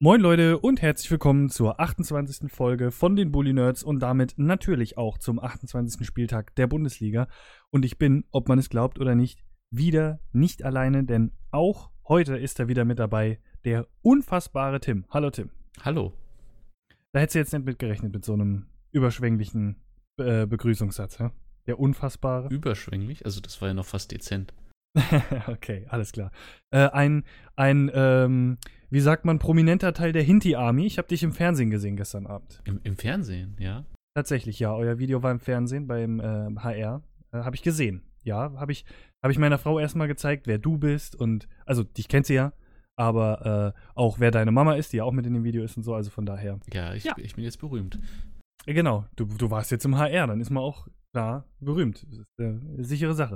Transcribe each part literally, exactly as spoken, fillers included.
Moin Leute und herzlich willkommen zur achtundzwanzigsten Folge von den Bully Nerds und damit natürlich auch zum achtundzwanzigsten Spieltag der Bundesliga. Und ich bin, ob man es glaubt oder nicht, wieder nicht alleine, denn auch heute ist er wieder mit dabei, der unfassbare Tim. Hallo Tim. Hallo. Da hättest du jetzt nicht mit gerechnet mit so einem überschwänglichen äh, Begrüßungssatz, ja? Der unfassbare. Überschwänglich? Also das war ja noch fast dezent. Okay, alles klar. Äh, ein, ein, ähm, wie sagt man, prominenter Teil der Hinti-Army. Ich habe dich im Fernsehen gesehen gestern Abend. Im, im Fernsehen, ja? Tatsächlich, ja. Euer Video war im Fernsehen beim äh, H R. Äh, habe ich gesehen. Ja, habe ich, hab ich meiner Frau erstmal gezeigt, wer du bist. Und, also, dich kennt sie ja. Aber äh, auch wer deine Mama ist, die ja auch mit in dem Video ist und so. Also von daher. Ja, ich, ja. ich bin jetzt berühmt. Genau, du, du warst jetzt im H R. Dann ist man auch, klar, berühmt. Das ist eine sichere Sache.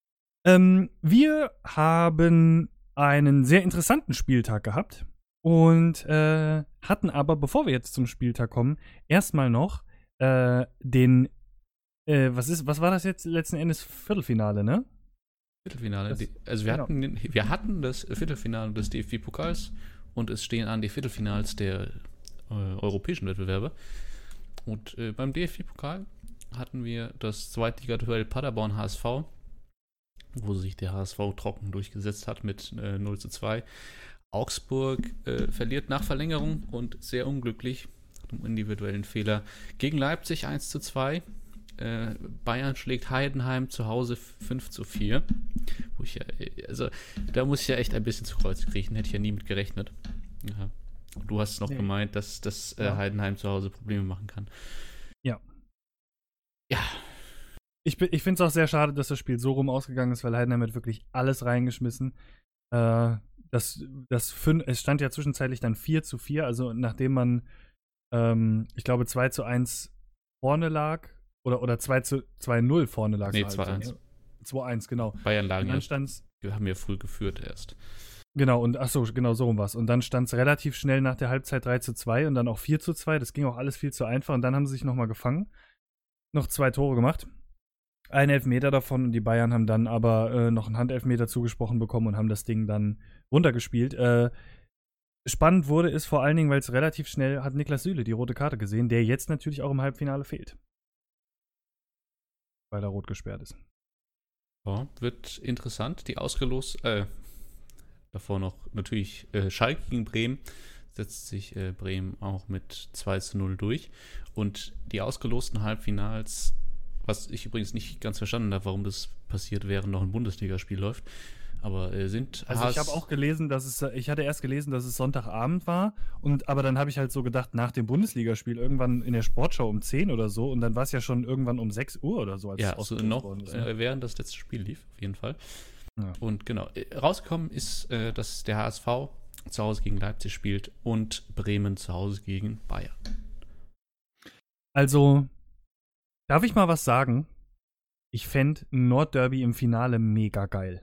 Ähm, wir haben einen sehr interessanten Spieltag gehabt und äh, hatten aber, bevor wir jetzt zum Spieltag kommen, erstmal noch äh, den, äh, was ist, was war das jetzt letzten Endes? Viertelfinale, ne? Viertelfinale. Das, die, also wir, genau. hatten, wir hatten das Viertelfinale des D F B-Pokals und es stehen an die Viertelfinals der äh, europäischen Wettbewerbe. Und äh, beim D F B-Pokal hatten wir das Zweitligaduell Paderborn-H S V, wo sich der H S V trocken durchgesetzt hat mit äh, null zu zwei. Augsburg äh, verliert nach Verlängerung und sehr unglücklich mit einem individuellen Fehler gegen Leipzig eins zu zwei. Äh, Bayern schlägt Heidenheim zu Hause fünf zu vier. Wo ich ja, also, da muss ich ja echt ein bisschen zu Kreuz kriechen, hätte ich ja nie mit gerechnet. Ja. Du hast noch nee. gemeint, dass, dass äh, ja. Heidenheim zu Hause Probleme machen kann. Ja. Ja. Ich, ich finde es auch sehr schade, dass das Spiel so rum ausgegangen ist, weil Heidenheim hat wirklich alles reingeschmissen. Äh, das, das fün- es stand ja zwischenzeitlich dann vier zu vier, also nachdem man, ähm, ich glaube, zwei zu eins vorne lag, oder, oder zwei zu null vorne lag. Nee, zwei eins. zwei eins, genau. Bayern lagen dann ja, stand's, wir haben ja früh geführt erst. Genau, und achso, genau so rum war's. Und dann stand es relativ schnell nach der Halbzeit drei zu zwei und dann auch vier zu zwei. Das ging auch alles viel zu einfach. Und dann haben sie sich nochmal gefangen. Noch zwei Tore gemacht. Ein Elfmeter davon und die Bayern haben dann aber äh, noch einen Handelfmeter zugesprochen bekommen und haben das Ding dann runtergespielt. Äh, spannend wurde es vor allen Dingen, weil es relativ schnell hat Niklas Süle die rote Karte gesehen, der jetzt natürlich auch im Halbfinale fehlt. Weil er rot gesperrt ist. Ja, wird interessant. Die ausgelost, äh, davor noch natürlich äh, Schalke gegen Bremen. Setzt sich äh, Bremen auch mit zwei zu null durch. Und die ausgelosten Halbfinals, was ich übrigens nicht ganz verstanden habe, warum das passiert, während noch ein Bundesligaspiel läuft. Aber äh, sind Also H S ich habe auch gelesen, dass es, ich hatte erst gelesen, dass es Sonntagabend war, und aber dann habe ich halt so gedacht, nach dem Bundesligaspiel irgendwann in der Sportschau um zehn oder so, und dann war es ja schon irgendwann um sechs Uhr oder so, als ja, es also ausgelost noch worden ist. Ne? äh, während das letzte Spiel lief, auf jeden Fall. Ja. Und genau, äh, rausgekommen ist, äh, dass der H S V zu Hause gegen Leipzig spielt und Bremen zu Hause gegen Bayern. Also, darf ich mal was sagen? Ich fände ein Nordderby im Finale mega geil.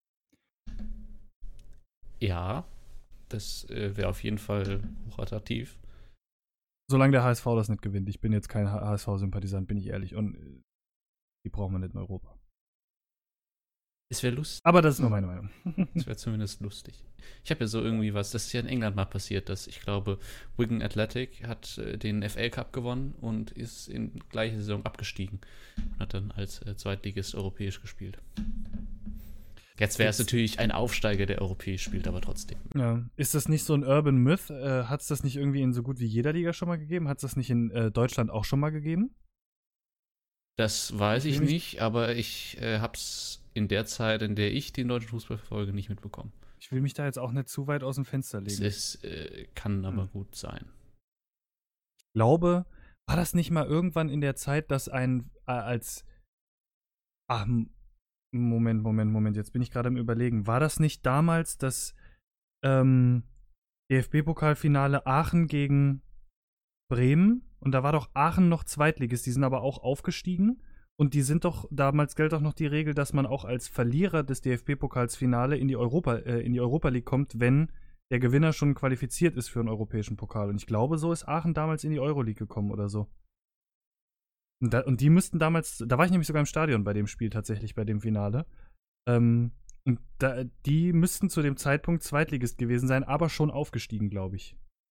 Ja, das äh, wäre auf jeden Fall hochattraktiv. Solange der H S V das nicht gewinnt. Ich bin jetzt kein H S V-Sympathisant, bin ich ehrlich. Und äh, die brauchen wir nicht in Europa. Es wäre lustig. Aber das ist nur meine Meinung. Es wäre zumindest lustig. Ich habe ja so irgendwie was, das ist ja in England mal passiert, dass ich glaube, Wigan Athletic hat äh, den F A Cup gewonnen und ist in gleicher Saison abgestiegen und hat dann als äh, Zweitligist europäisch gespielt. Jetzt wäre es natürlich ein Aufsteiger, der europäisch spielt, aber trotzdem. Ja. Ist das nicht so ein Urban Myth? Äh, hat es das nicht irgendwie in so gut wie jeder Liga schon mal gegeben? Hat es das nicht in äh, Deutschland auch schon mal gegeben? Das weiß ich Nämlich- nicht, aber ich äh, habe es in der Zeit, in der ich den deutschen Fußball verfolge, nicht mitbekommen. Ich will mich da jetzt auch nicht zu weit aus dem Fenster Es legen. ist, äh, kann aber Hm. gut sein. Ich glaube, war das nicht mal irgendwann in der Zeit, dass ein äh, als Ach, M- Moment, Moment, Moment, jetzt bin ich gerade am Überlegen. War das nicht damals das ähm, D F B-Pokalfinale Aachen gegen Bremen? Und da war doch Aachen noch Zweitligist, die sind aber auch aufgestiegen. Und die sind doch, damals galt doch noch die Regel, dass man auch als Verlierer des D F B-Pokalsfinale in die Europa, äh, in die Europa League kommt, wenn der Gewinner schon qualifiziert ist für einen europäischen Pokal. Und ich glaube, so ist Aachen damals in die Euroleague gekommen oder so. Und, da, und die müssten damals, da war ich nämlich sogar im Stadion bei dem Spiel tatsächlich, bei dem Finale. Ähm, und da, die müssten zu dem Zeitpunkt Zweitligist gewesen sein, aber schon aufgestiegen, glaube ich.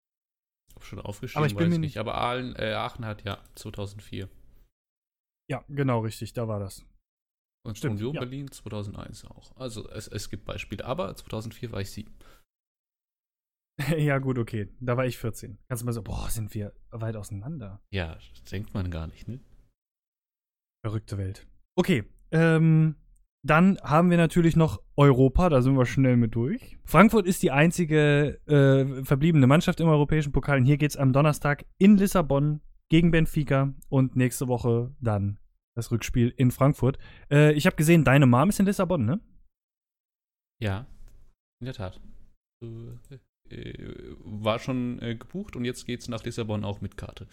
schon aufgeschrieben, Aber ich bin weiß mir ich nicht- nicht. Aber Aalen, äh, Aachen hat ja zweitausendvier. Ja, genau, richtig, da war das. Und Stimmt, Union ja. Berlin zweitausendeins auch. Also es, es gibt Beispiele. Aber zweitausendvier war ich sieben. Ja, gut, okay. Da war ich vierzehn. Kannst du mal so, boah, sind wir weit auseinander. Ja, das denkt man gar nicht, ne? Verrückte Welt. Okay, ähm, dann haben wir natürlich noch Europa, da sind wir schnell mit durch. Frankfurt ist die einzige äh, verbliebene Mannschaft im europäischen Pokal. Und hier geht es am Donnerstag in Lissabon gegen Benfica und nächste Woche dann das Rückspiel in Frankfurt. Äh, ich habe gesehen, deine Mom ist in Lissabon, ne? Ja, in der Tat. Äh, äh, war schon äh, gebucht und jetzt geht's nach Lissabon auch mit Karte.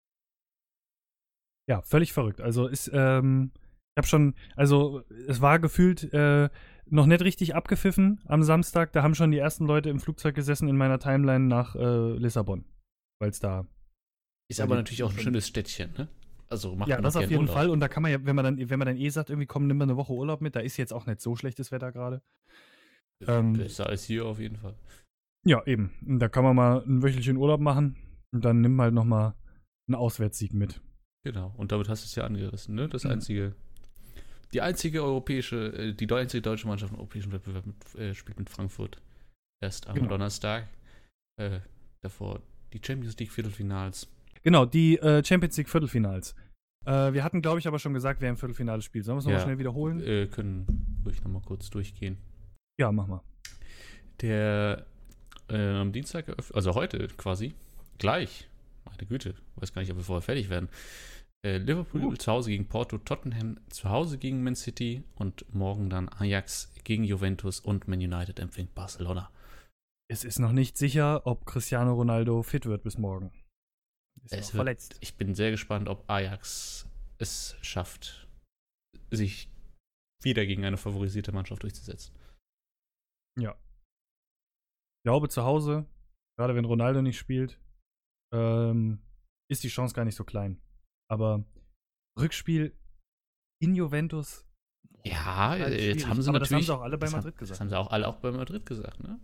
Ja, völlig verrückt. Also ist, ähm, ich habe schon, also es war gefühlt äh, noch nicht richtig abgepfiffen am Samstag. Da haben schon die ersten Leute im Flugzeug gesessen in meiner Timeline nach äh, Lissabon, weil es da Ist Ja, aber die- natürlich auch ein schönes Städtchen, ne? Also macht ja, man das auch auf gern jeden Urlaub. Fall. Und da kann man ja, wenn man dann, wenn man dann eh sagt, irgendwie komm, nimm mal eine Woche Urlaub mit, da ist jetzt auch nicht so schlechtes Wetter gerade. Ähm, Besser als hier auf jeden Fall. Ja, eben. Und da kann man mal einen wöchentlichen Urlaub machen und dann nimm halt noch mal einen Auswärtssieg mit. Genau. Und damit hast du es ja angerissen, ne? Das Mhm. einzige, die einzige europäische, äh, die einzige deutsche Mannschaft im europäischen Wettbewerb mit, äh, spielt mit Frankfurt. Erst am Genau. Donnerstag. Äh, davor die Champions League Viertelfinals. Genau, die äh, Champions League Viertelfinals. Äh, wir hatten, glaube ich, aber schon gesagt, wer im Viertelfinale spielt. Sollen wir es nochmal Ja. schnell wiederholen? Äh, können ruhig nochmal kurz durchgehen. Ja, mach mal. Der äh, am Dienstag, eröff- also heute quasi, gleich, meine Güte, weiß gar nicht, ob wir vorher fertig werden. Äh, Liverpool Uh. zu Hause gegen Porto, Tottenham zu Hause gegen Man City und morgen dann Ajax gegen Juventus und Man United empfängt Barcelona. Es ist noch nicht sicher, ob Cristiano Ronaldo fit wird bis morgen. Ist Es noch wird- verletzt. Ich bin sehr gespannt, ob Ajax es schafft, sich wieder gegen eine favorisierte Mannschaft durchzusetzen. Ja. Ich glaube, zu Hause, gerade wenn Ronaldo nicht spielt, ähm, ist die Chance gar nicht so klein. Aber Rückspiel in Juventus. Ja, halt jetzt schwierig. haben sie Aber das haben natürlich. sie auch alle bei das Madrid haben, gesagt. Das haben sie auch alle auch bei Madrid gesagt, ne?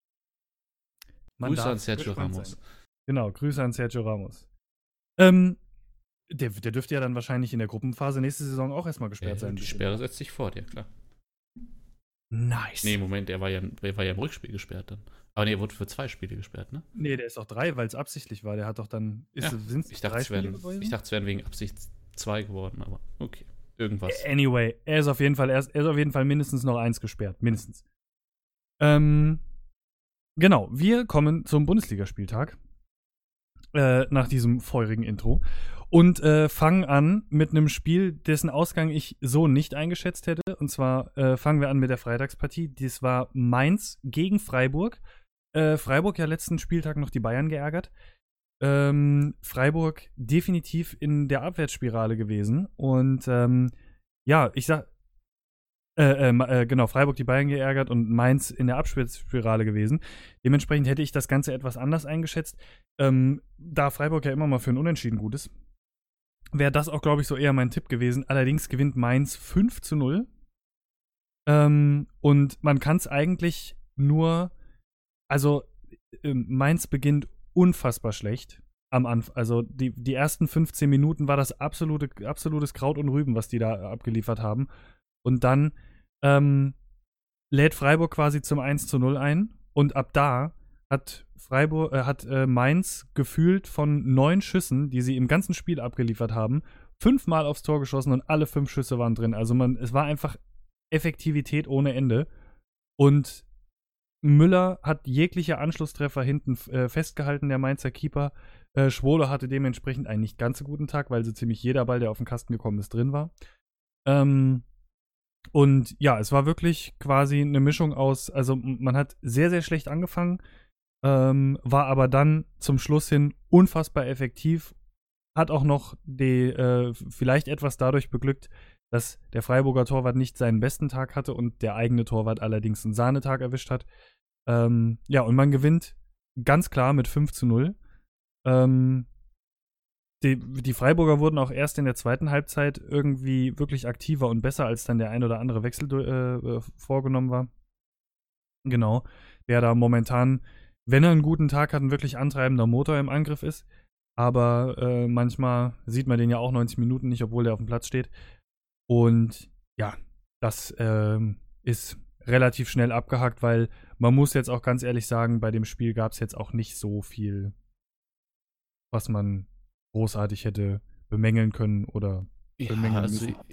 Man Grüße darf an Sergio gespannt Ramos. sein. Genau, Grüße an Sergio Ramos. Ähm, der, der dürfte ja dann wahrscheinlich in der Gruppenphase nächste Saison auch erstmal gesperrt Äh, sein. die Sperre setzt sich fort, ja klar. Nice. Nee, Moment, er war ja, er war ja im Rückspiel gesperrt dann. Aber nee, er wurde für zwei Spiele gesperrt, ne? Nee, der ist doch drei, weil es absichtlich war. Der hat doch dann. Ist, Ja, sind's Ich dachte, drei es wären, Spiele gewesen? ich dachte, es wären wegen Absicht zwei geworden, aber okay. Irgendwas. Anyway, er ist auf jeden Fall, er ist, er ist auf jeden Fall mindestens noch eins gesperrt. Mindestens. Ähm, genau, wir kommen zum Bundesligaspieltag. Äh, nach diesem feurigen Intro. Und äh, fangen an mit einem Spiel, dessen Ausgang ich so nicht eingeschätzt hätte. Und zwar äh, fangen wir an mit der Freitagspartie. Das war Mainz gegen Freiburg. Äh, Freiburg ja letzten Spieltag noch die Bayern geärgert. Ähm, Freiburg definitiv in der Abwärtsspirale gewesen. Und ähm, ja, ich sag, äh, äh, genau, Freiburg die Bayern geärgert und Mainz in der Abwärtsspirale gewesen. Dementsprechend hätte ich das Ganze etwas anders eingeschätzt. Ähm, da Freiburg ja immer mal für ein Unentschieden gut ist, wäre das auch, glaube ich, so eher mein Tipp gewesen. Allerdings gewinnt Mainz fünf zu null. Ähm, und man kann es eigentlich nur, also äh, Mainz beginnt unfassbar schlecht am Anfang. Also die, die ersten fünfzehn Minuten war das absolute, absolutes Kraut und Rüben, was die da abgeliefert haben. Und dann ähm, lädt Freiburg quasi zum eins zu null ein. Und ab da hat Freiburg, äh, hat äh, Mainz gefühlt von neun Schüssen, die sie im ganzen Spiel abgeliefert haben, fünfmal aufs Tor geschossen und alle fünf Schüsse waren drin. Also man, es war einfach Effektivität ohne Ende. Und Müller hat jegliche Anschlusstreffer hinten äh, festgehalten, der Mainzer Keeper. Äh, Schwolo hatte dementsprechend einen nicht ganz so guten Tag, weil so ziemlich jeder Ball, der auf den Kasten gekommen ist, drin war. Ähm, und ja, es war wirklich quasi eine Mischung aus, also man hat sehr, sehr schlecht angefangen, ähm, war aber dann zum Schluss hin unfassbar effektiv, hat auch noch die, äh, vielleicht etwas dadurch beglückt, dass der Freiburger Torwart nicht seinen besten Tag hatte und der eigene Torwart allerdings einen Sahnetag erwischt hat. Ähm, ja, und man gewinnt ganz klar mit fünf zu null. Ähm, die, die Freiburger wurden auch erst in der zweiten Halbzeit irgendwie wirklich aktiver und besser, als dann der ein oder andere Wechsel äh, vorgenommen war. Genau. Der da momentan wenn er einen guten Tag hat, ein wirklich antreibender Motor im Angriff ist. Aber äh, manchmal sieht man den ja auch neunzig Minuten nicht, obwohl der auf dem Platz steht. Und ja, das ähm, ist relativ schnell abgehakt, weil man muss jetzt auch ganz ehrlich sagen, bei dem Spiel gab es jetzt auch nicht so viel, was man großartig hätte bemängeln können oder bemängeln Ja, also müssen.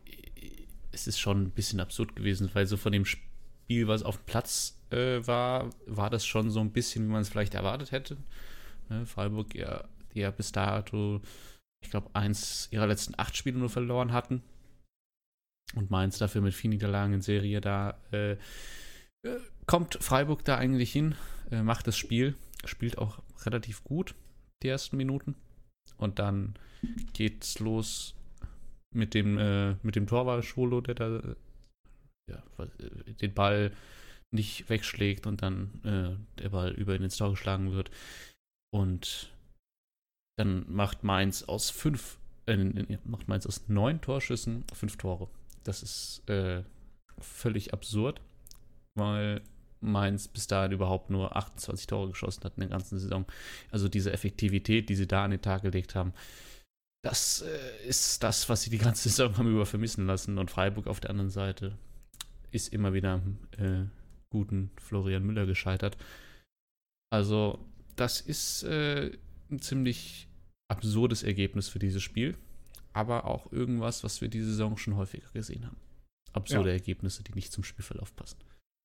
es ist schon ein bisschen absurd gewesen, weil so von dem Spiel, was auf dem Platz äh, war, war das schon so ein bisschen, wie man es vielleicht erwartet hätte. Ne, Freiburg, ja, die ja bis dato, ich glaube, eins ihrer letzten acht Spiele nur verloren hatten. Und Mainz dafür mit vier Niederlagen in Serie da äh, äh, kommt Freiburg da eigentlich hin, äh, macht das Spiel, spielt auch relativ gut die ersten Minuten. Und dann geht's los mit dem, äh, mit dem Torwart Scholo, der da äh, ja, den Ball nicht wegschlägt und dann äh, der Ball über ihn ins Tor geschlagen wird. Und dann macht Mainz aus fünf, äh, macht Mainz aus neun Torschüssen fünf Tore. Das ist äh, völlig absurd, weil Mainz bis dahin überhaupt nur achtundzwanzig Tore geschossen hat in der ganzen Saison. Also diese Effektivität, die sie da an den Tag gelegt haben, das äh, ist das, was sie die ganze Saison haben über vermissen lassen. Und Freiburg auf der anderen Seite ist immer wieder am äh, guten Florian Müller gescheitert. Also das ist äh, ein ziemlich absurdes Ergebnis für dieses Spiel, aber auch irgendwas, was wir diese Saison schon häufiger gesehen haben. Absurde ja. Ergebnisse, die nicht zum Spielverlauf passen.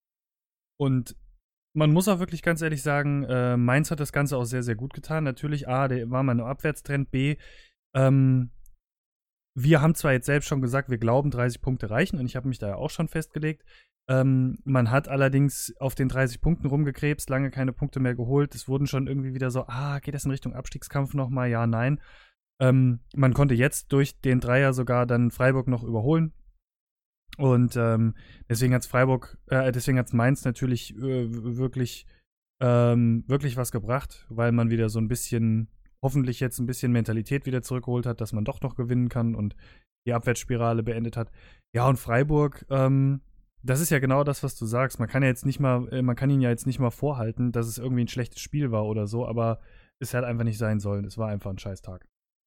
Und man muss auch wirklich ganz ehrlich sagen, äh, Mainz hat das Ganze auch sehr, sehr gut getan. Natürlich, A, der war mal ein Abwärtstrend, B, ähm, wir haben zwar jetzt selbst schon gesagt, wir glauben, dreißig Punkte reichen, und ich habe mich da ja auch schon festgelegt. Ähm, man hat allerdings auf den dreißig Punkten rumgekrebst, lange keine Punkte mehr geholt. Es wurden schon irgendwie wieder so, ah, geht das in Richtung Abstiegskampf nochmal? Ja, nein. Ähm, man konnte jetzt durch den Dreier sogar dann Freiburg noch überholen. Und ähm, deswegen hat's Freiburg, äh, deswegen hat's Mainz natürlich äh, wirklich, ähm, wirklich was gebracht, weil man wieder so ein bisschen, hoffentlich jetzt ein bisschen Mentalität wieder zurückgeholt hat, dass man doch noch gewinnen kann und die Abwärtsspirale beendet hat. Ja, und Freiburg, ähm, das ist ja genau das, was du sagst. Man kann ja jetzt nicht mal, man kann ihnen ja jetzt nicht mal vorhalten, dass es irgendwie ein schlechtes Spiel war oder so, aber es hätte einfach nicht sein sollen. Es war einfach ein Scheißtag.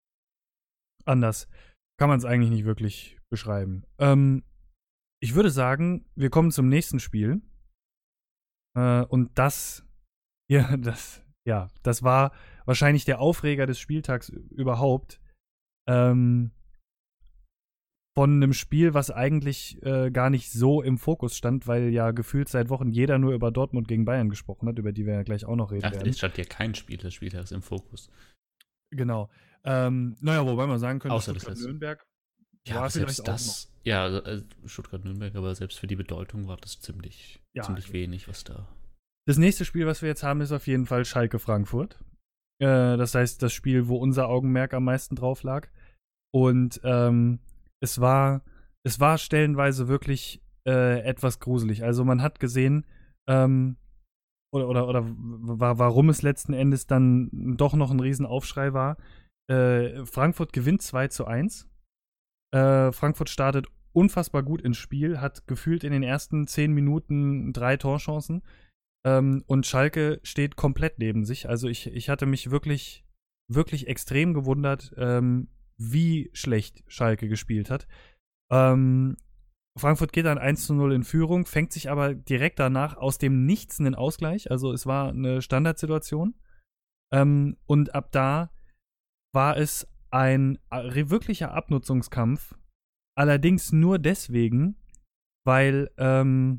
Anders kann man es eigentlich nicht wirklich beschreiben. Ähm, ich würde sagen, wir kommen zum nächsten Spiel. Äh, und das, ja, das, ja, das war wahrscheinlich der Aufreger des Spieltags überhaupt. Ähm, von einem Spiel, was eigentlich äh, gar nicht so im Fokus stand, weil ja gefühlt seit Wochen jeder nur über Dortmund gegen Bayern gesprochen hat, über die wir ja gleich auch noch reden Ach, werden. es stand ja kein Spiel des Spieltags im Fokus. Genau. Ähm, naja, wobei man sagen könnte, Außer das Stuttgart-Nürnberg ja, war selbst vielleicht auch das, ja, also Stuttgart-Nürnberg, aber selbst für die Bedeutung war das ziemlich, Ja, ziemlich also. wenig, was da. Das nächste Spiel, was wir jetzt haben, ist auf jeden Fall Schalke-Frankfurt. Äh, das heißt, das Spiel, wo unser Augenmerk am meisten drauf lag. Und ähm, es war, es war stellenweise wirklich äh, etwas gruselig. Also man hat gesehen, ähm, oder, oder, oder w- warum es letzten Endes dann doch noch ein Riesenaufschrei war. Äh, Frankfurt gewinnt zwei zu eins. Äh, Frankfurt startet unfassbar gut ins Spiel, hat gefühlt in den ersten zehn Minuten drei Torchancen. Ähm, und Schalke steht komplett neben sich. Also ich, ich hatte mich wirklich, wirklich extrem gewundert, ähm, wie schlecht Schalke gespielt hat. Ähm, Frankfurt geht dann eins zu null in Führung, fängt sich aber direkt danach aus dem Nichts einen Ausgleich. Also es war eine Standardsituation. Ähm, und ab da war es ein äh, wirklicher Abnutzungskampf. Allerdings nur deswegen, weil ähm,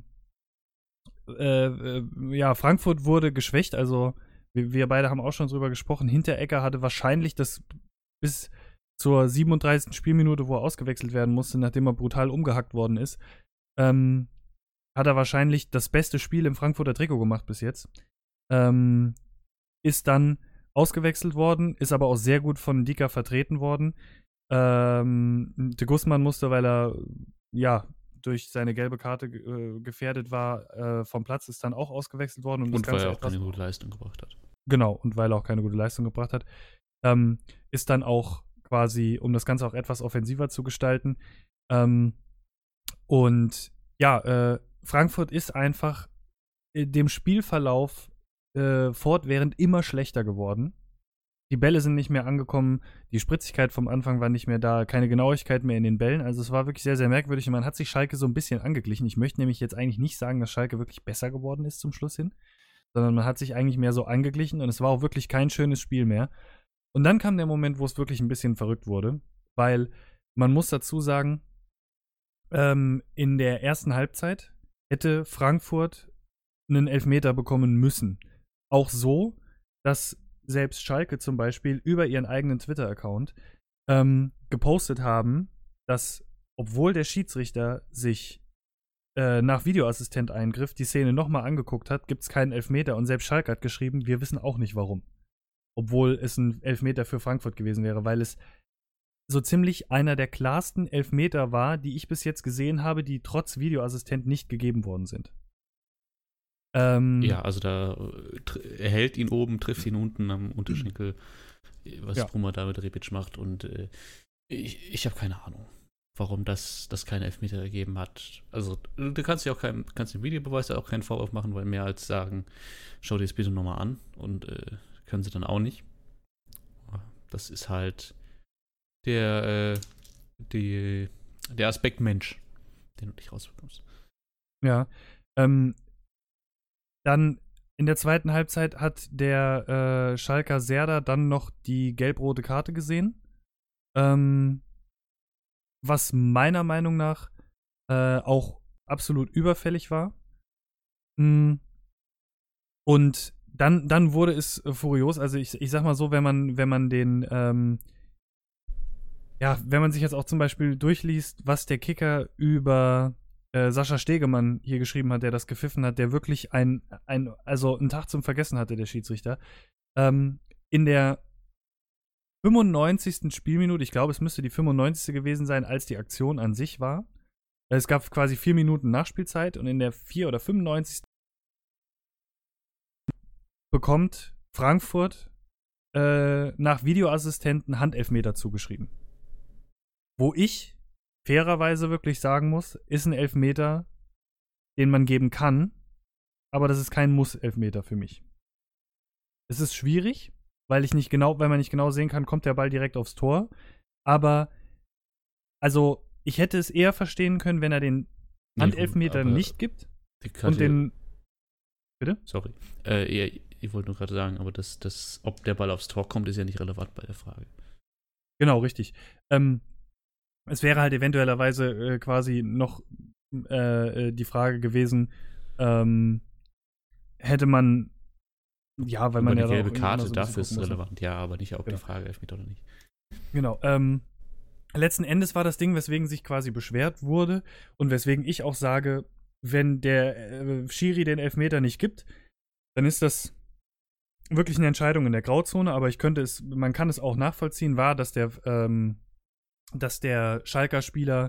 äh, äh, ja, Frankfurt wurde geschwächt. Also wir, wir beide haben auch schon drüber gesprochen. Hinteregger hatte wahrscheinlich das bis zur siebenunddreißigsten Spielminute, wo er ausgewechselt werden musste, nachdem er brutal umgehackt worden ist, ähm, hat er wahrscheinlich das beste Spiel im Frankfurter Trikot gemacht bis jetzt. Ähm, ist dann ausgewechselt worden, ist aber auch sehr gut von Dika vertreten worden. Ähm, de Guzman musste, weil er ja durch seine gelbe Karte äh, gefährdet war, äh, vom Platz, ist dann auch ausgewechselt worden. Um Und das weil Ganze er auch etwas keine gute Leistung gebracht hat. Genau, und weil er auch keine gute Leistung gebracht hat. Ähm, ist dann auch quasi, um das Ganze auch etwas offensiver zu gestalten. Ähm, und ja, äh, Frankfurt ist einfach dem Spielverlauf äh, fortwährend immer schlechter geworden. Die Bälle sind nicht mehr angekommen, die Spritzigkeit vom Anfang war nicht mehr da, keine Genauigkeit mehr in den Bällen. Also es war wirklich sehr, sehr merkwürdig und man hat sich Schalke so ein bisschen angeglichen. Ich möchte nämlich jetzt eigentlich nicht sagen, dass Schalke wirklich besser geworden ist zum Schluss hin, sondern man hat sich eigentlich mehr so angeglichen und es war auch wirklich kein schönes Spiel mehr. Und dann kam der Moment, wo es wirklich ein bisschen verrückt wurde, weil man muss dazu sagen, ähm, in der ersten Halbzeit hätte Frankfurt einen Elfmeter bekommen müssen. Auch so, dass selbst Schalke zum Beispiel über ihren eigenen Twitter-Account ähm, gepostet haben, dass, obwohl der Schiedsrichter sich äh, nach Videoassistent-Eingriff die Szene nochmal angeguckt hat, gibt es keinen Elfmeter und selbst Schalke hat geschrieben, wir wissen auch nicht warum. Obwohl es ein Elfmeter für Frankfurt gewesen wäre, weil es so ziemlich einer der klarsten Elfmeter war, die ich bis jetzt gesehen habe, die trotz Videoassistent nicht gegeben worden sind. Ähm, ja, also da äh, er hält ihn oben, trifft ihn unten am Unterschenkel, was ja. Brummer da mit Rebic macht und äh, ich, ich habe keine Ahnung, warum das, das keine Elfmeter gegeben hat. Also du kannst ja auch kein, kannst den Videobeweis auch keinen Vorwurf machen, weil mehr als sagen, schau dir das bitte nochmal an und äh, können sie dann auch nicht. Das ist halt der, äh, die, der Aspekt Mensch, den du nicht rausbekommst. Ja, ähm, dann in der zweiten Halbzeit hat der äh, Schalker Serdar dann noch die gelb-rote Karte gesehen. Ähm, was meiner Meinung nach äh, auch absolut überfällig war. Mm. Und dann, dann wurde es furios. Also ich, ich sag mal so, wenn man, wenn man den, ähm, ja, wenn man sich jetzt auch zum Beispiel durchliest, was der Kicker über Äh, Sascha Stegemann hier geschrieben hat, der das gepfiffen hat, der wirklich ein, ein also einen Tag zum Vergessen hatte, der Schiedsrichter. Ähm, in der fünfundneunzigsten Spielminute, ich glaube, es müsste die fünfundneunzigste gewesen sein, als die Aktion an sich war. Es gab quasi vier Minuten Nachspielzeit und in der vier oder fünfundneunzigsten bekommt Frankfurt äh, nach Videoassistenten Handelfmeter zugeschrieben. Wo ich fairerweise wirklich sagen muss, ist ein Elfmeter, den man geben kann, aber das ist kein Muss-Elfmeter für mich. Es ist schwierig, weil ich nicht genau, weil man nicht genau sehen kann, kommt der Ball direkt aufs Tor, aber also ich hätte es eher verstehen können, wenn er den Handelfmeter nee, nicht gibt und den bitte? Sorry. Äh, ich, ich wollte nur gerade sagen, aber das, das, ob der Ball aufs Tor kommt, ist ja nicht relevant bei der Frage. Genau, richtig. Ähm, Es wäre halt eventuellerweise äh, quasi noch äh, die Frage gewesen, ähm, hätte man, ja, weil aber man die ja gelbe auch Karte so dafür ist muss. relevant, ja, aber nicht, ob genau. die Frage Elfmeter oder nicht. Genau, ähm, letzten Endes war das Ding, weswegen sich quasi beschwert wurde und weswegen ich auch sage, wenn der äh, Schiri den Elfmeter nicht gibt, dann ist das wirklich eine Entscheidung in der Grauzone, aber ich könnte es, man kann es auch nachvollziehen, war, dass der, ähm, dass der Schalker Spieler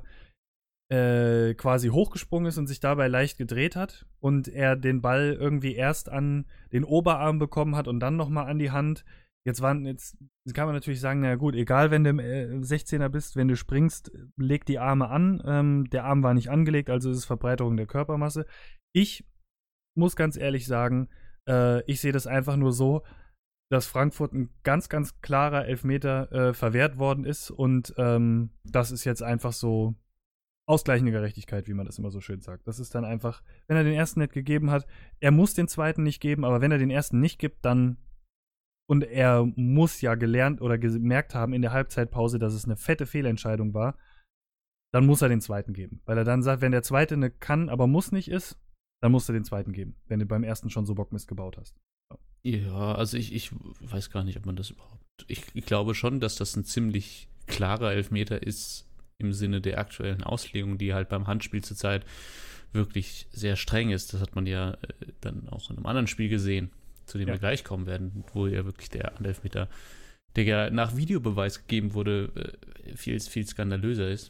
äh, quasi hochgesprungen ist und sich dabei leicht gedreht hat und er den Ball irgendwie erst an den Oberarm bekommen hat und dann nochmal an die Hand. Jetzt waren, jetzt kann man natürlich sagen, naja gut, egal, wenn du im äh, sechzehner bist, wenn du springst, leg die Arme an. Ähm, der Arm war nicht angelegt, also ist es Verbreiterung der Körpermasse. Ich muss ganz ehrlich sagen, äh, ich sehe das einfach nur so, dass Frankfurt ein ganz, ganz klarer Elfmeter äh, verwehrt worden ist und ähm, das ist jetzt einfach so ausgleichende Gerechtigkeit, wie man das immer so schön sagt. Das ist dann einfach, wenn er den ersten nicht gegeben hat, er muss den zweiten nicht geben, aber wenn er den ersten nicht gibt, dann und er muss ja gelernt oder gemerkt haben in der Halbzeitpause, dass es eine fette Fehlentscheidung war, dann muss er den zweiten geben. Weil er dann sagt, wenn der zweite eine kann, aber muss nicht ist, dann musst du den zweiten geben, wenn du beim ersten schon so Bockmist gebaut hast. Ja, also ich, ich weiß gar nicht, ob man das überhaupt. Ich, ich glaube schon, dass das ein ziemlich klarer Elfmeter ist im Sinne der aktuellen Auslegung, die halt beim Handspiel zurzeit wirklich sehr streng ist. Das hat man ja äh, dann auch in einem anderen Spiel gesehen, zu dem ja. wir gleich kommen werden, wo ja wirklich der Handelfmeter, der ja nach Videobeweis gegeben wurde, äh, viel, viel skandalöser ist.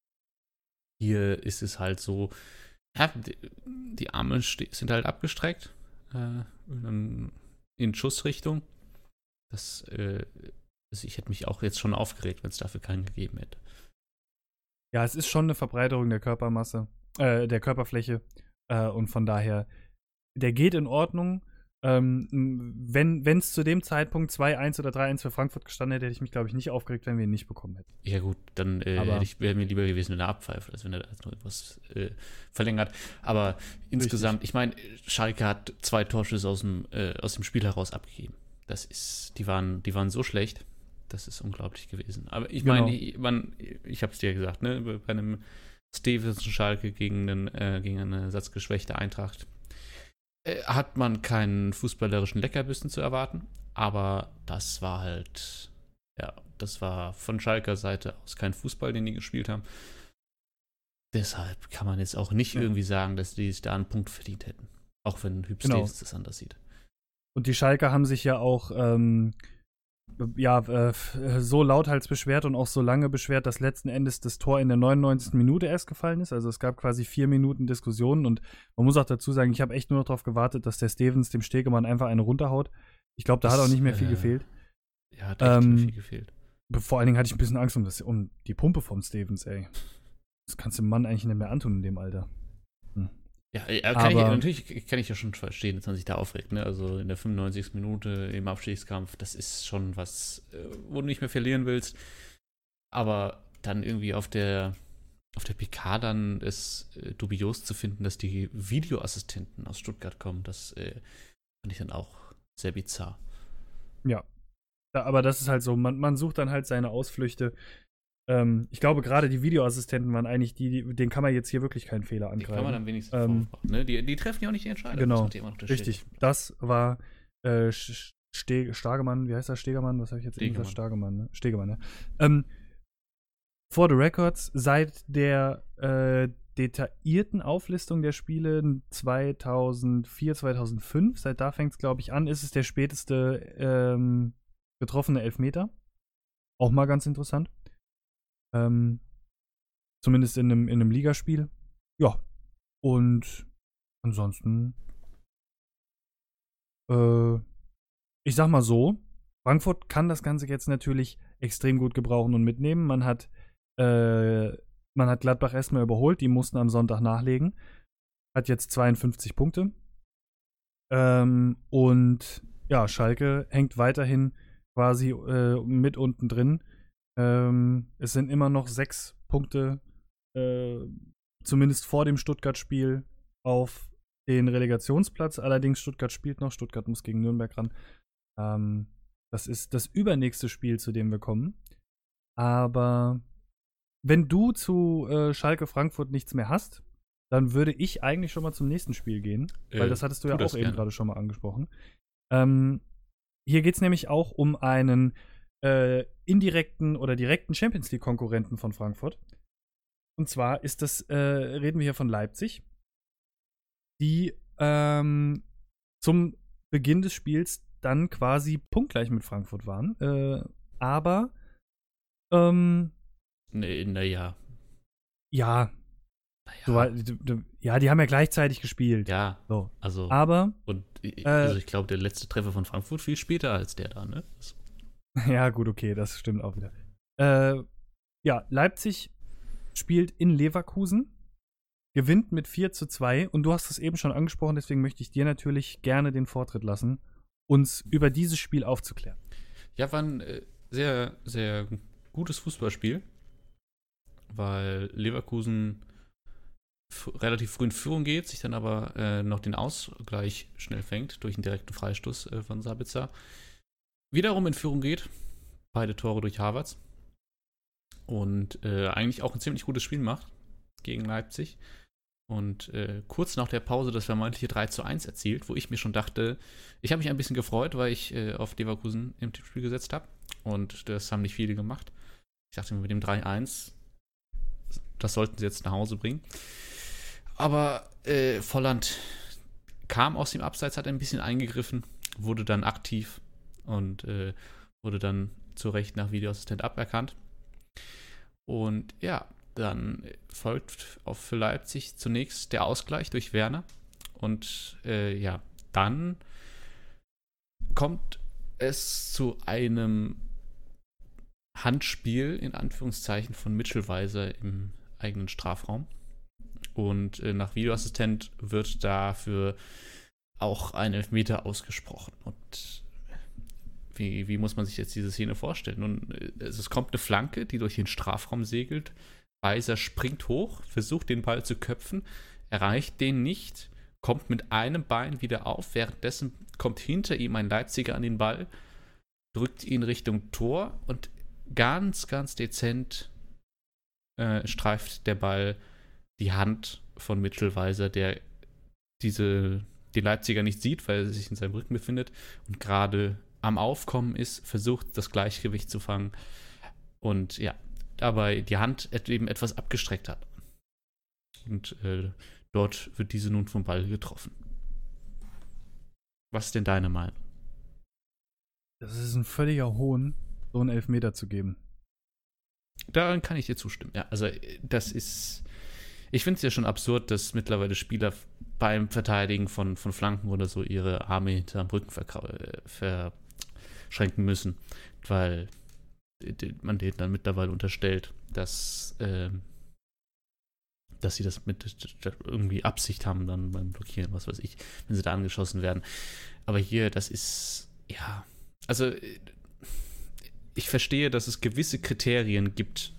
Hier ist es halt so, ja, die, die Arme ste- sind halt abgestreckt äh, in, in Schussrichtung. Das, äh, also ich hätte mich auch jetzt schon aufgeregt, wenn es dafür keinen gegeben hätte. Ja, es ist schon eine Verbreiterung der Körpermasse, äh, der Körperfläche äh, und von daher, der geht in Ordnung. Ähm, wenn es zu dem Zeitpunkt zwei eins oder drei eins für Frankfurt gestanden hätte, hätte ich mich, glaube ich, nicht aufgeregt, wenn wir ihn nicht bekommen hätten. Ja gut, dann äh, hätte ich, wäre mir lieber gewesen, wenn er abpfeift, als wenn er da jetzt noch etwas äh, verlängert. Aber Richtig. insgesamt, ich meine, Schalke hat zwei Torschüsse aus dem, äh, aus dem Spiel heraus abgegeben. Das ist, die waren, die waren so schlecht, das ist unglaublich gewesen. Aber ich meine, genau. ich, man, ich habe es dir gesagt, ne, bei einem Stevenson Schalke gegen, einen, äh, gegen eine ersatzgeschwächte Eintracht hat man keinen fußballerischen Leckerbissen zu erwarten, aber das war halt, ja, das war von Schalker Seite aus kein Fußball, den die gespielt haben. Deshalb kann man jetzt auch nicht ja. irgendwie sagen, dass die sich da einen Punkt verdient hätten. Auch wenn Hüb genau. Stevens das anders sieht. Und die Schalker haben sich ja auch ähm, ja, äh, so lauthals beschwert und auch so lange beschwert, dass letzten Endes das Tor in der neunundneunzigsten Minute erst gefallen ist. Also es gab quasi vier Minuten Diskussionen und man muss auch dazu sagen, ich habe echt nur noch darauf gewartet, dass der Stevens dem Stegemann einfach eine runterhaut. Ich glaube, da das, hat auch nicht mehr viel äh, gefehlt. Ja, hat echt ähm, nicht viel gefehlt. Vor allen Dingen hatte ich ein bisschen Angst um, das, um die Pumpe vom Stevens, ey. Das kannst du dem Mann eigentlich nicht mehr antun in dem Alter. Hm. Ja, kann aber, ich, natürlich kann ich ja schon verstehen, dass man sich da aufregt. Ne? Also in der fünfundneunzigsten Minute im Abstiegskampf, das ist schon was, wo du nicht mehr verlieren willst. Aber dann irgendwie auf der, auf der P K dann ist äh, dubios zu finden, dass die Videoassistenten aus Stuttgart kommen, das äh, fand ich dann auch sehr bizarr. Ja, ja aber das ist halt so, man, man sucht dann halt seine Ausflüchte. Ähm, ich glaube, gerade die Videoassistenten waren eigentlich die, die, denen kann man jetzt hier wirklich keinen Fehler angreifen. Die kann man dann wenigstens ähm, ne? die, die treffen ja auch nicht die Entscheidung. Genau, das richtig. Das war äh, Ste- Stagemann, wie heißt das, Stegemann? Was habe ich jetzt eben gesagt? Stagemann, ne? Stegemann, ne? Ähm, for the records, seit der äh, detaillierten Auflistung der Spiele zweitausendvier, zweitausendfünf, seit da fängt es, glaube ich, an, ist es der späteste ähm, getroffene Elfmeter. Auch mal ganz interessant. Ähm, zumindest in einem, in einem Ligaspiel. Ja. Und ansonsten äh, ich sag mal so, Frankfurt kann das Ganze jetzt natürlich extrem gut gebrauchen und mitnehmen. Man hat äh, man hat Gladbach erstmal überholt, die mussten am Sonntag nachlegen. Hat jetzt zweiundfünfzig Punkte. Ähm, und ja, Schalke hängt weiterhin quasi äh, mit unten drin. Ähm, es sind immer noch sechs Punkte, äh, zumindest vor dem Stuttgart-Spiel, auf den Relegationsplatz. Allerdings Stuttgart spielt noch, Stuttgart muss gegen Nürnberg ran. Ähm, das ist das übernächste Spiel, zu dem wir kommen. Aber wenn du zu äh, Schalke Frankfurt nichts mehr hast, dann würde ich eigentlich schon mal zum nächsten Spiel gehen, äh, weil das hattest du ja auch eben gerade schon mal angesprochen. Ähm, hier geht es nämlich auch um einen äh, indirekten oder direkten Champions-League-Konkurrenten von Frankfurt. Und zwar ist das, äh, reden wir hier von Leipzig, die ähm, zum Beginn des Spiels dann quasi punktgleich mit Frankfurt waren. Äh, aber ähm, Nee, naja. Ja. Naja. Du, du, du, ja, die haben ja gleichzeitig gespielt. Ja. So. Also. Aber. Und also ich glaube, der letzte Treffer von Frankfurt viel später als der da, ne? Ja, gut, okay, das stimmt auch wieder. Äh, ja, Leipzig spielt in Leverkusen, gewinnt mit vier zu zwei und du hast es eben schon angesprochen, deswegen möchte ich dir natürlich gerne den Vortritt lassen, uns über dieses Spiel aufzuklären. Ja, war ein äh, sehr, sehr gutes Fußballspiel, weil Leverkusen f- relativ früh in Führung geht, sich dann aber äh, noch den Ausgleich schnell fängt durch einen direkten Freistoß äh, von Sabitzer. Wiederum in Führung geht, beide Tore durch Havertz und äh, eigentlich auch ein ziemlich gutes Spiel macht gegen Leipzig und äh, kurz nach der Pause das vermeintliche drei zu eins erzielt, wo ich mir schon dachte, ich habe mich ein bisschen gefreut, weil ich äh, auf Leverkusen im Tippspiel gesetzt habe und das haben nicht viele gemacht. Ich dachte mir, mit dem drei eins, das sollten sie jetzt nach Hause bringen. Aber äh, Volland kam aus dem Abseits, hat ein bisschen eingegriffen, wurde dann aktiv und äh, wurde dann zu Recht nach Videoassistent aberkannt. Und ja, dann folgt auf für Leipzig zunächst der Ausgleich durch Werner. Und äh, ja, dann kommt es zu einem Handspiel in Anführungszeichen von Mitchell Weiser im eigenen Strafraum. Und äh, nach Videoassistent wird da für auch ein Elfmeter ausgesprochen. Und wie, wie muss man sich jetzt diese Szene vorstellen? Nun, es kommt eine Flanke, die durch den Strafraum segelt. Weiser springt hoch, versucht den Ball zu köpfen, erreicht den nicht, kommt mit einem Bein wieder auf. Währenddessen kommt hinter ihm ein Leipziger an den Ball, drückt ihn Richtung Tor und ganz, ganz dezent äh, streift der Ball die Hand von Mitchell Weiser, der diese, die Leipziger nicht sieht, weil er sich in seinem Rücken befindet und gerade am Aufkommen ist, versucht das Gleichgewicht zu fangen und ja, dabei die Hand eben etwas abgestreckt hat. Und äh, dort wird diese nun vom Ball getroffen. Was ist denn deine Meinung? Das ist ein völliger Hohn, so einen Elfmeter zu geben. Daran kann ich dir zustimmen. Ja, also das ist, ich finde es ja schon absurd, dass mittlerweile Spieler beim Verteidigen von, von Flanken oder so ihre Arme hinterm Rücken verschränken müssen, weil man denen dann mittlerweile unterstellt, dass, äh, dass sie das mit irgendwie Absicht haben dann beim Blockieren, was weiß ich, wenn sie da angeschossen werden. Aber hier, das ist, ja, also ich verstehe, dass es gewisse Kriterien gibt,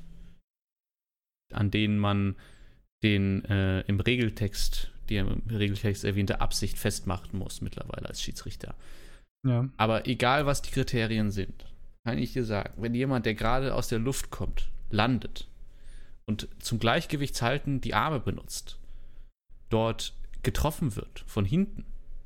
an denen man den äh, im Regeltext, die im Regeltext erwähnte Absicht festmachen muss mittlerweile als Schiedsrichter. Ja. Aber egal, was die Kriterien sind, kann ich dir sagen, wenn jemand, der gerade aus der Luft kommt, landet und zum Gleichgewichtshalten die Arme benutzt, dort getroffen wird von hinten,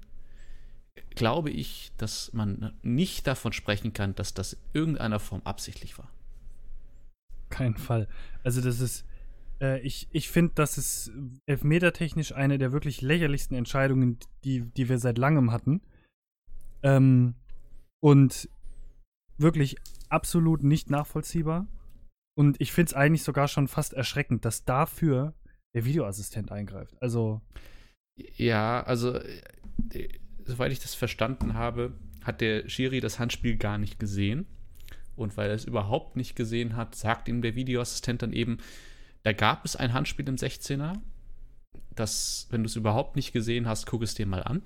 glaube ich, dass man nicht davon sprechen kann, dass das in irgendeiner Form absichtlich war. Kein Fall. Also das ist, äh, ich, ich finde, das ist elfmetertechnisch eine der wirklich lächerlichsten Entscheidungen, die, die wir seit langem hatten. Ähm, und wirklich absolut nicht nachvollziehbar. Und ich finde es eigentlich sogar schon fast erschreckend, dass dafür der Videoassistent eingreift. Also ja, also äh, soweit ich das verstanden habe, hat der Schiri das Handspiel gar nicht gesehen. Und weil er es überhaupt nicht gesehen hat, sagt ihm der Videoassistent dann eben, da gab es ein Handspiel im sechzehner. Das, wenn du es überhaupt nicht gesehen hast, guck es dir mal an.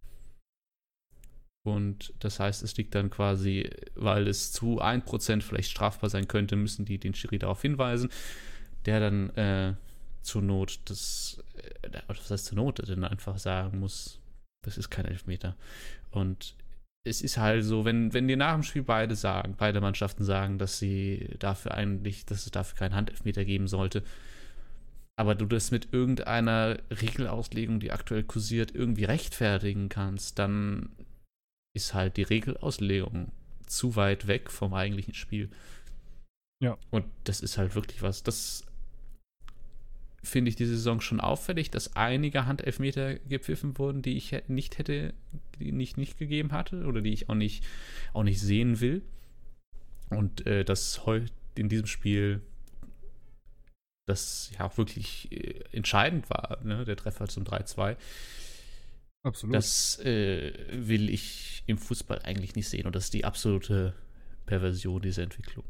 Und das heißt, es liegt dann quasi, weil es zu ein Prozent vielleicht strafbar sein könnte, müssen die den Schiri darauf hinweisen, der dann äh, zur Not das, äh, was heißt zur Not, der dann einfach sagen muss, das ist kein Elfmeter. Und es ist halt so, wenn, wenn dir nach dem Spiel beide sagen, beide Mannschaften sagen, dass sie dafür eigentlich, dass es dafür keinen Handelfmeter geben sollte, aber du das mit irgendeiner Regelauslegung, die aktuell kursiert, irgendwie rechtfertigen kannst, dann ist halt die Regelauslegung zu weit weg vom eigentlichen Spiel. Ja. Und das ist halt wirklich was, das finde ich diese Saison schon auffällig, dass einige Handelfmeter gepfiffen wurden, die ich nicht hätte, die ich nicht gegeben hatte oder die ich auch nicht, auch nicht sehen will. Und äh, das heute in diesem Spiel das ja auch wirklich äh, entscheidend war, ne? Der Treffer zum drei zwei. Absolut. Das äh, will ich im Fußball eigentlich nicht sehen. Und das ist die absolute Perversion dieser Entwicklung.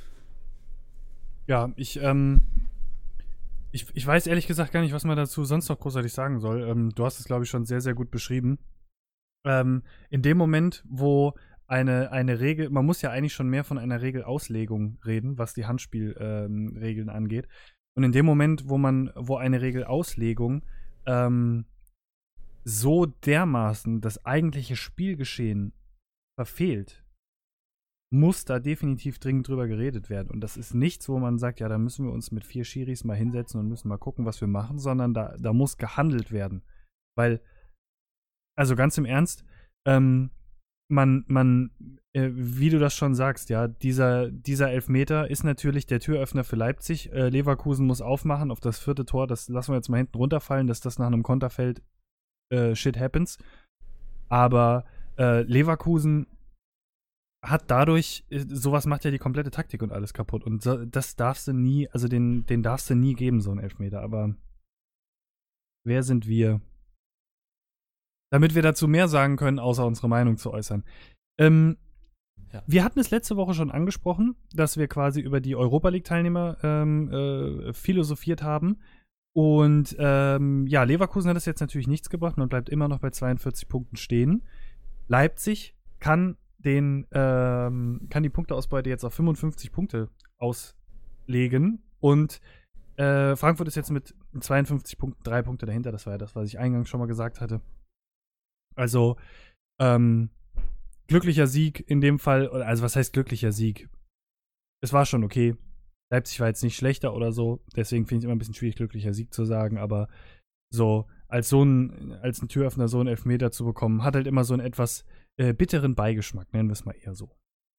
Ja, ich, ähm, ich, ich weiß ehrlich gesagt gar nicht, was man dazu sonst noch großartig sagen soll. Ähm, du hast es, glaube ich, schon sehr, sehr gut beschrieben. Ähm, in dem Moment, wo eine, eine Regel, man muss ja eigentlich schon mehr von einer Regelauslegung reden, was die Handspielregeln ähm, angeht. Und in dem Moment, wo man, wo eine Regelauslegung ähm, so dermaßen das eigentliche Spielgeschehen verfehlt, muss da definitiv dringend drüber geredet werden. Und das ist nichts, wo man sagt, ja, da müssen wir uns mit vier Schiris mal hinsetzen und müssen mal gucken, was wir machen, sondern da, da muss gehandelt werden. Weil, also ganz im Ernst, ähm, man, man, äh, wie du das schon sagst, ja, dieser, dieser Elfmeter ist natürlich der Türöffner für Leipzig. Äh, Leverkusen muss aufmachen auf das vierte Tor, das lassen wir jetzt mal hinten runterfallen, dass das nach einem Konter fällt. Äh, shit happens. Aber äh, Leverkusen hat dadurch, sowas macht ja die komplette Taktik und alles kaputt. Und so, das darfst du nie, also den, den darfst du nie geben, so einen Elfmeter. Aber wer sind wir, damit wir dazu mehr sagen können, außer unsere Meinung zu äußern? Ähm, ja. Wir hatten es letzte Woche schon angesprochen, dass wir quasi über die Europa-League-Teilnehmer ähm, äh, philosophiert haben. Und ähm, ja, Leverkusen hat es jetzt natürlich nichts gebracht. Man bleibt immer noch bei zweiundvierzig Punkten stehen. Leipzig kann den ähm, kann die Punkteausbeute jetzt auf fünfundfünfzig Punkte auslegen. Und äh, Frankfurt ist jetzt mit zweiundfünfzig Punkten drei Punkte dahinter. Das war ja das, was ich eingangs schon mal gesagt hatte. Also ähm, glücklicher Sieg in dem Fall. Also was heißt glücklicher Sieg? Es war schon okay. Leipzig war jetzt nicht schlechter oder so. Deswegen finde ich es immer ein bisschen schwierig, glücklicher Sieg zu sagen. Aber so als so ein, als ein Türöffner so einen Elfmeter zu bekommen, hat halt immer so einen etwas äh, bitteren Beigeschmack, nennen wir es mal eher so.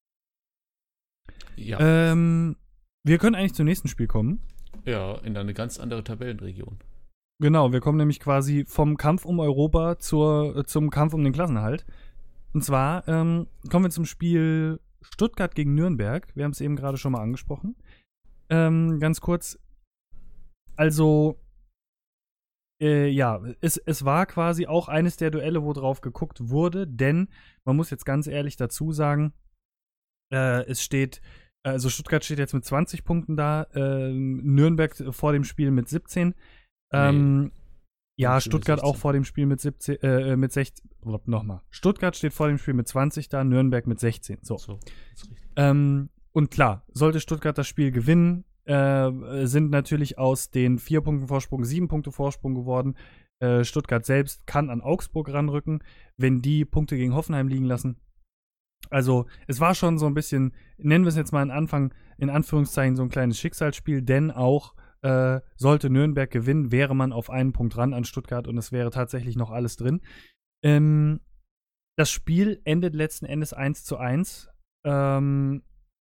Ja. Ähm, wir können eigentlich zum nächsten Spiel kommen. Ja, in eine ganz andere Tabellenregion. Genau, wir kommen nämlich quasi vom Kampf um Europa zur, äh, zum Kampf um den Klassenerhalt. Und zwar ähm, kommen wir zum Spiel Stuttgart gegen Nürnberg. Wir haben es eben gerade schon mal angesprochen. Ähm, ganz kurz. Also, äh, ja, es, es war quasi auch eines der Duelle, wo drauf geguckt wurde, denn man muss jetzt ganz ehrlich dazu sagen, äh, es steht, also Stuttgart steht jetzt mit zwanzig Punkten da, äh, Nürnberg vor dem Spiel mit siebzehn. Ähm, nee. Ja, Stuttgart auch vor dem Spiel mit siebzehn, äh, mit sechzehn, nochmal. Stuttgart steht vor dem Spiel mit zwanzig da, Nürnberg mit sechzehn. So. so ist richtig. Ähm, und klar, sollte Stuttgart das Spiel gewinnen, äh, sind natürlich aus den vier Punkten Vorsprung sieben Punkte Vorsprung geworden. Äh, Stuttgart selbst kann an Augsburg ranrücken, wenn die Punkte gegen Hoffenheim liegen lassen. Also, es war schon so ein bisschen, nennen wir es jetzt mal in Anfang, in Anführungszeichen, so ein kleines Schicksalsspiel, denn auch Äh, sollte Nürnberg gewinnen, wäre man auf einen Punkt ran an Stuttgart und es wäre tatsächlich noch alles drin. Ähm, das Spiel endet letzten Endes eins zu eins. Ähm,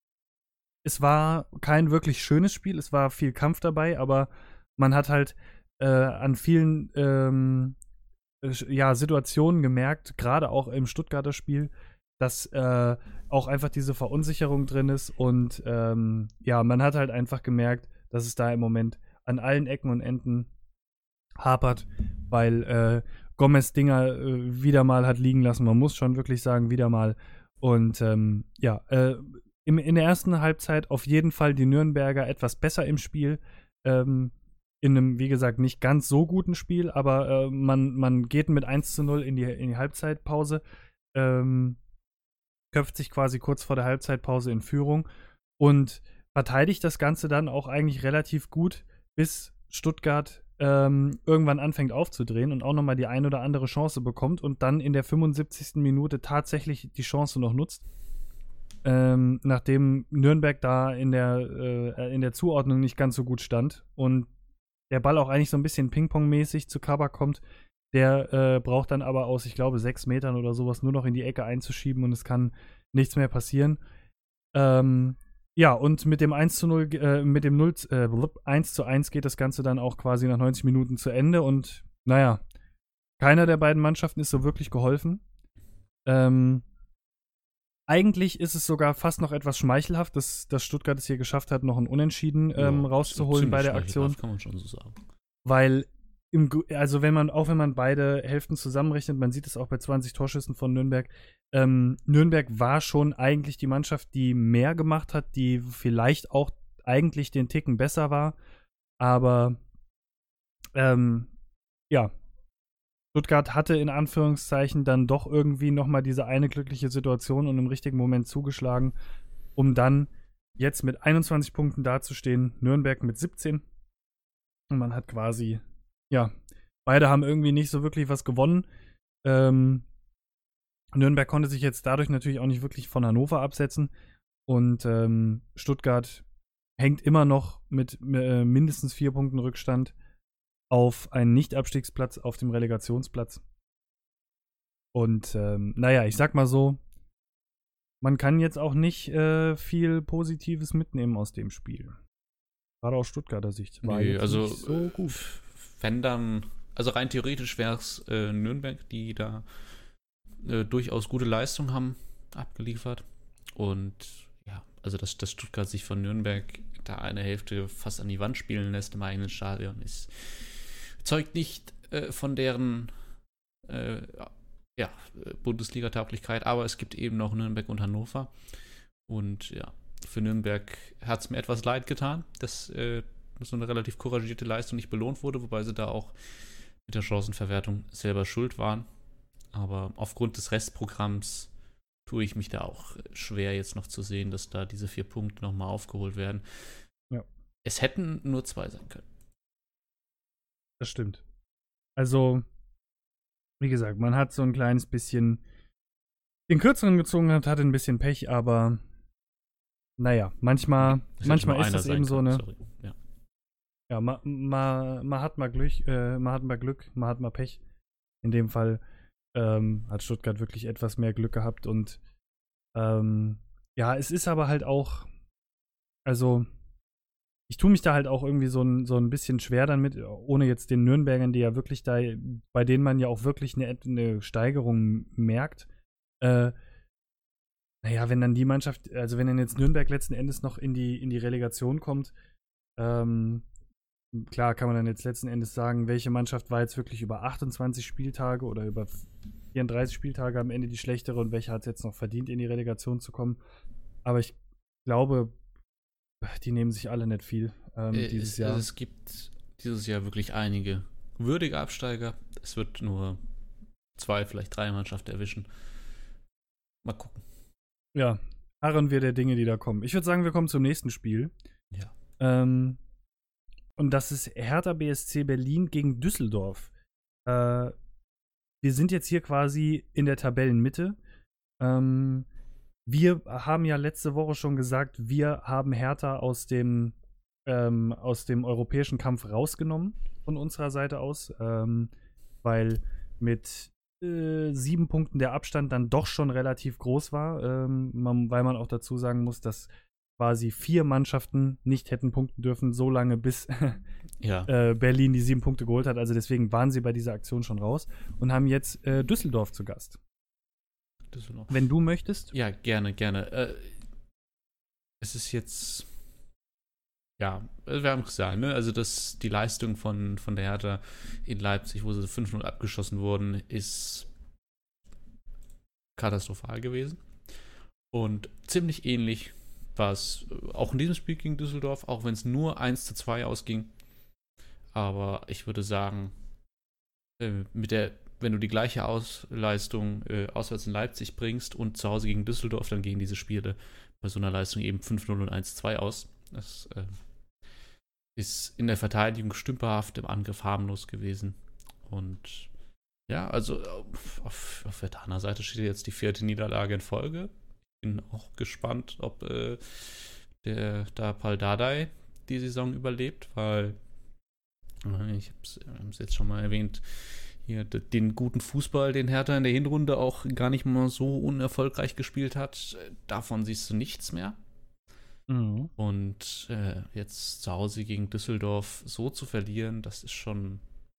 es war kein wirklich schönes Spiel, es war viel Kampf dabei, aber man hat halt äh, an vielen ähm, ja, Situationen gemerkt, gerade auch im Stuttgarter Spiel, dass äh, auch einfach diese Verunsicherung drin ist und ähm, ja, man hat halt einfach gemerkt, dass es da im Moment an allen Ecken und Enden hapert, weil äh, Gomez Dinger äh, wieder mal hat liegen lassen. Man muss schon wirklich sagen, wieder mal. Und ähm, ja, äh, im, in der ersten Halbzeit auf jeden Fall die Nürnberger etwas besser im Spiel. Ähm, in einem, wie gesagt, nicht ganz so guten Spiel, aber äh, man, man geht mit eins zu null in die, in die Halbzeitpause, ähm, köpft sich quasi kurz vor der Halbzeitpause in Führung und verteidigt das Ganze dann auch eigentlich relativ gut, bis Stuttgart ähm, irgendwann anfängt aufzudrehen und auch nochmal die ein oder andere Chance bekommt und dann in der fünfundsiebzigsten Minute tatsächlich die Chance noch nutzt. Ähm, nachdem Nürnberg da in der, äh, in der Zuordnung nicht ganz so gut stand und der Ball auch eigentlich so ein bisschen Ping-Pong-mäßig zu Kabak kommt, der äh, braucht dann aber aus, ich glaube, sechs Metern oder sowas nur noch in die Ecke einzuschieben und es kann nichts mehr passieren. Ähm, Ja, und mit dem eins zu null, äh, mit dem null, äh, eins zu eins geht das Ganze dann auch quasi nach neunzig Minuten zu Ende und naja, keiner der beiden Mannschaften ist so wirklich geholfen. Ähm, eigentlich ist es sogar fast noch etwas schmeichelhaft, dass, dass Stuttgart es hier geschafft hat, noch ein Unentschieden ähm, ja, rauszuholen bei der Aktion. Kann man schon so sagen. Weil, im, also wenn man, auch wenn man beide Hälften zusammenrechnet, man sieht es auch bei zwanzig Torschüssen von Nürnberg, Ähm, Nürnberg war schon eigentlich die Mannschaft, die mehr gemacht hat, die vielleicht auch eigentlich den Ticken besser war. Aber ähm, ja, Stuttgart hatte in Anführungszeichen dann doch irgendwie nochmal diese eine glückliche Situation und im richtigen Moment zugeschlagen, um dann jetzt mit einundzwanzig Punkten dazustehen, Nürnberg mit siebzehn. Und man hat quasi, ja, beide haben irgendwie nicht so wirklich was gewonnen. Ähm, Nürnberg konnte sich jetzt dadurch natürlich auch nicht wirklich von Hannover absetzen und ähm, Stuttgart hängt immer noch mit äh, mindestens vier Punkten Rückstand auf einen Nicht-Abstiegsplatz auf dem Relegationsplatz. Und ähm, naja, ich sag mal so, man kann jetzt auch nicht äh, viel Positives mitnehmen aus dem Spiel. Gerade aus Stuttgarter Sicht. War nee, jetzt also nicht so gut. Wenn dann, also rein theoretisch wäre es äh, Nürnberg, die da Äh, durchaus gute Leistung haben abgeliefert. Und ja, also dass, dass Stuttgart sich von Nürnberg da eine Hälfte fast an die Wand spielen lässt im eigenen Stadion, ist, zeugt nicht äh, von deren äh, ja, Bundesliga-Tauglichkeit, aber es gibt eben noch Nürnberg und Hannover. Und ja, für Nürnberg hat es mir etwas leid getan, dass äh, so eine relativ couragierte Leistung nicht belohnt wurde, wobei sie da auch mit der Chancenverwertung selber schuld waren. Aber aufgrund des Restprogramms tue ich mich da auch schwer, jetzt noch zu sehen, dass da diese vier Punkte nochmal aufgeholt werden. Ja. Es hätten nur zwei sein können. Das stimmt. Also, wie gesagt, man hat so ein kleines bisschen den Kürzeren gezogen, hat, hatte ein bisschen Pech, aber naja, manchmal, Es manchmal hätte nur ist das einer eben sein so können, eine. sorry. Ja. Ja, man ma, ma hat mal Glück, äh, man hat mal Glück, man hat mal Pech. In dem Fall ähm, hat Stuttgart wirklich etwas mehr Glück gehabt und ähm, ja, es ist aber halt auch, also ich tue mich da halt auch irgendwie so ein, so ein bisschen schwer damit, ohne jetzt den Nürnbergern, die ja wirklich da, bei denen man ja auch wirklich eine, eine Steigerung merkt. Äh, naja, wenn dann die Mannschaft, also wenn dann jetzt Nürnberg letzten Endes noch in die, in die Relegation kommt, ähm, klar kann man dann jetzt letzten Endes sagen, welche Mannschaft war jetzt wirklich über achtundzwanzig Spieltage oder über vierunddreißig Spieltage am Ende die schlechtere und welche hat es jetzt noch verdient, in die Relegation zu kommen. Aber ich glaube, die nehmen sich alle nicht viel ähm, Äh, dieses es, Jahr. Es gibt dieses Jahr wirklich einige würdige Absteiger. Es wird nur zwei, vielleicht drei Mannschaften erwischen. Mal gucken. Ja, harren wir der Dinge, die da kommen. Ich würde sagen, wir kommen zum nächsten Spiel. Ja. Ähm, und das ist Hertha B S C Berlin gegen Düsseldorf. Äh, wir sind jetzt hier quasi in der Tabellenmitte. Ähm, wir haben ja letzte Woche schon gesagt, wir haben Hertha aus dem, ähm, aus dem europäischen Kampf rausgenommen von unserer Seite aus, ähm, weil mit äh, sieben Punkten der Abstand dann doch schon relativ groß war, ähm, man, weil man auch dazu sagen muss, dass quasi vier Mannschaften nicht hätten punkten dürfen, so lange bis Ja. äh, Berlin die sieben Punkte geholt hat. Also deswegen waren sie bei dieser Aktion schon raus und haben jetzt äh, Düsseldorf zu Gast. Düsseldorf. Wenn du möchtest. Ja, gerne, gerne. Äh, es ist jetzt, ja, wir haben gesagt, ne? Also das, die Leistung von, von der Hertha in Leipzig, wo sie fünf null abgeschossen wurden, ist katastrophal gewesen. Und ziemlich ähnlich war es auch in diesem Spiel gegen Düsseldorf, auch wenn es nur eins zu zwei ausging. Aber ich würde sagen, äh, mit der, wenn du die gleiche Ausleistung äh, auswärts in Leipzig bringst und zu Hause gegen Düsseldorf, dann gehen diese Spiele bei so einer Leistung eben fünf null und eins zwei aus. Das äh, ist in der Verteidigung stümperhaft, im Angriff harmlos gewesen. Und ja, also auf, auf, auf der Herthaner Seite steht jetzt die vierte Niederlage in Folge. Ich bin auch gespannt, ob äh, der da Pal Dardai die Saison überlebt, weil äh, ich habe es jetzt schon mal erwähnt, hier den guten Fußball, den Hertha in der Hinrunde auch gar nicht mal so unerfolgreich gespielt hat, davon siehst du nichts mehr. Mhm. Und äh, jetzt zu Hause gegen Düsseldorf so zu verlieren, das ist schon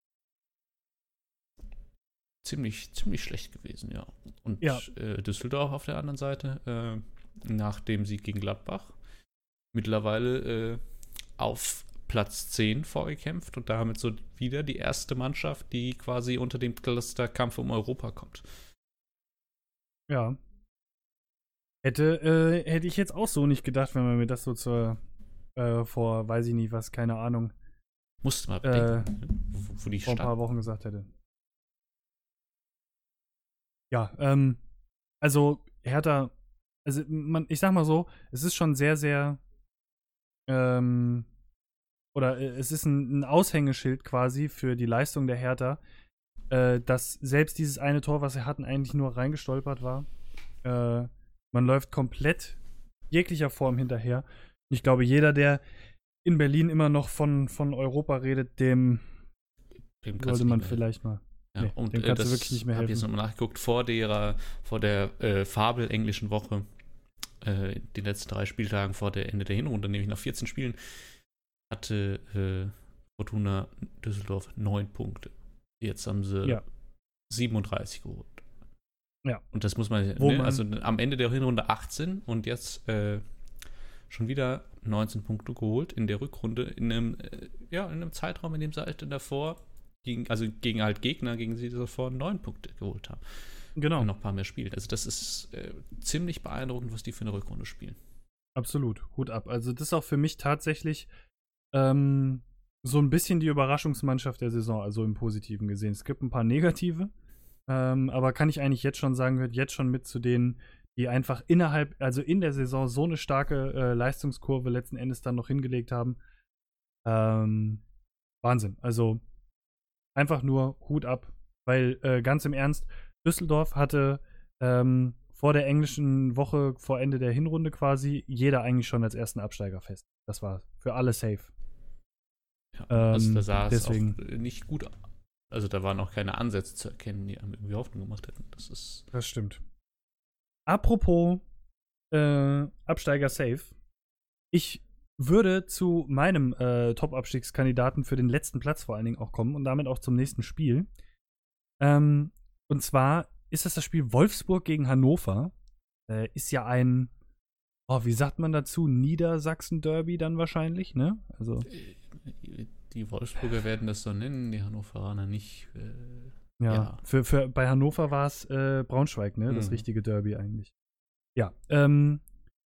ziemlich, ziemlich schlecht gewesen, ja. Und Ja. äh, Düsseldorf auf der anderen Seite, äh, nach dem Sieg gegen Gladbach, mittlerweile äh, auf Platz zehn vorgekämpft und damit so wieder die erste Mannschaft, die quasi unter dem Clusterkampf um Europa kommt. Ja. Hätte, äh, hätte ich jetzt auch so nicht gedacht, wenn man mir das so zur, äh, vor, weiß ich nicht was, keine Ahnung, Musste mal äh, bedenken, wo, wo die vor ein stand. paar Wochen gesagt hätte. Ja, ähm, also Hertha, also man, ich sag mal so, es ist schon sehr, sehr, ähm, oder äh, es ist ein, ein Aushängeschild quasi für die Leistung der Hertha, äh, dass selbst dieses eine Tor, was sie hatten, eigentlich nur reingestolpert war. Äh, man läuft komplett jeglicher Form hinterher. Und ich glaube, jeder, der in Berlin immer noch von, von Europa redet, dem Dem kannst sollte du man nicht mehr vielleicht mal. Ja, Nee, und dem äh, kannst du das wirklich nicht mehr habe ich jetzt helfen. nochmal nachgeguckt, vor der, vor der äh, Fabel-englischen Woche, äh, den letzten drei Spieltagen vor der Ende der Hinrunde, nämlich nach vierzehn Spielen, hatte äh, Fortuna Düsseldorf neun Punkte. Jetzt haben sie Ja. siebenunddreißig geholt. Ja. Und das muss man, Wo ne, man- also am Ende der Hinrunde achtzehn und jetzt äh, schon wieder neunzehn Punkte geholt in der Rückrunde, in einem, äh, ja, in einem Zeitraum, in dem sie halt davor, gegen, also gegen halt Gegner, gegen sie davor neun Punkte geholt haben. Genau. Und noch ein paar mehr spielen. Also das ist äh, ziemlich beeindruckend, was die für eine Rückrunde spielen. Absolut, Hut ab. Also das ist auch für mich tatsächlich ähm, so ein bisschen die Überraschungsmannschaft der Saison, also im Positiven gesehen. Es gibt ein paar negative, ähm, aber kann ich eigentlich jetzt schon sagen, gehört jetzt schon mit zu denen, die einfach innerhalb, also in der Saison so eine starke äh, Leistungskurve letzten Endes dann noch hingelegt haben. Ähm, Wahnsinn. Also einfach nur Hut ab, weil äh, ganz im Ernst, Düsseldorf hatte ähm, vor der englischen Woche, vor Ende der Hinrunde quasi, jeder eigentlich schon als ersten Absteiger fest. Das war für alle safe. Ja, also da Ähm, sah es deswegen. auch nicht gut aus. Also da waren auch keine Ansätze zu erkennen, die einem irgendwie Hoffnung gemacht hätten. Das ist. Das stimmt. Apropos äh, Absteiger safe. Ich würde zu meinem äh, Top-Abstiegskandidaten für den letzten Platz vor allen Dingen auch kommen und damit auch zum nächsten Spiel. Ähm, und zwar ist das das Spiel Wolfsburg gegen Hannover. Äh, ist ja ein, oh, wie sagt man dazu? Niedersachsen-Derby dann wahrscheinlich, ne? Also. Die Wolfsburger werden das so nennen, die Hannoveraner nicht. Äh, ja, ja. Für, für, bei Hannover war es äh, Braunschweig, ne? Das Mhm. richtige Derby eigentlich. Ja, ähm.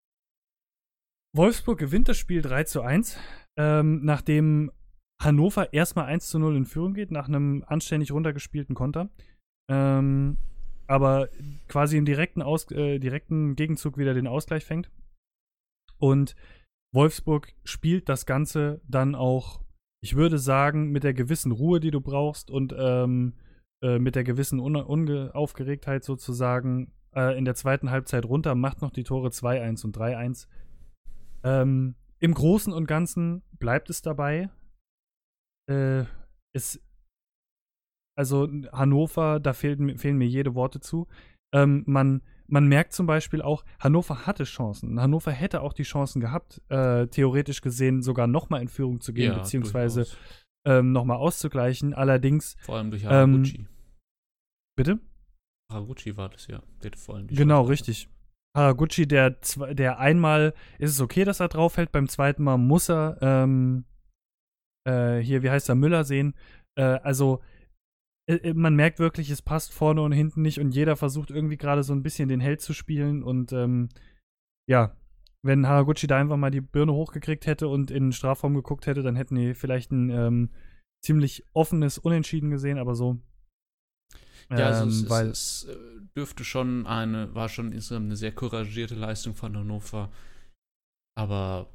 Wolfsburg gewinnt das Spiel drei zu eins, ähm, nachdem Hannover erstmal eins zu null in Führung geht, nach einem anständig runtergespielten Konter. Ähm, aber quasi im direkten, Aus äh, direkten Gegenzug wieder den Ausgleich fängt. Und Wolfsburg spielt das Ganze dann auch, ich würde sagen, mit der gewissen Ruhe, die du brauchst und ähm, äh, mit der gewissen Un Unaufgeregtheit sozusagen äh, in der zweiten Halbzeit runter, macht noch die Tore zwei eins und drei eins. Ähm, Im Großen und Ganzen bleibt es dabei. Äh, es, also Hannover, da fehlen, fehlen mir jede Worte zu. Ähm, man, man merkt zum Beispiel auch, Hannover hatte Chancen. Hannover hätte auch die Chancen gehabt, äh, theoretisch gesehen sogar nochmal in Führung zu gehen, Ja, beziehungsweise durchaus. ähm, nochmal auszugleichen. Allerdings. Vor allem durch Ähm, Haraguchi. bitte? Haraguchi war das ja. Der vor allem die Genau, Chance richtig. Haraguchi, der, der einmal ist es okay, dass er draufhält, beim zweiten Mal muss er ähm, äh, hier, wie heißt er, Müller sehen. Äh, also äh, man merkt wirklich, es passt vorne und hinten nicht und jeder versucht irgendwie gerade so ein bisschen den Held zu spielen und ähm, ja, wenn Haraguchi da einfach mal die Birne hochgekriegt hätte und in den Strafraum geguckt hätte, dann hätten die vielleicht ein ähm, ziemlich offenes Unentschieden gesehen, aber so. Ja, also ähm, es, weil es, es dürfte schon eine, war schon insgesamt eine sehr couragierte Leistung von Hannover. Aber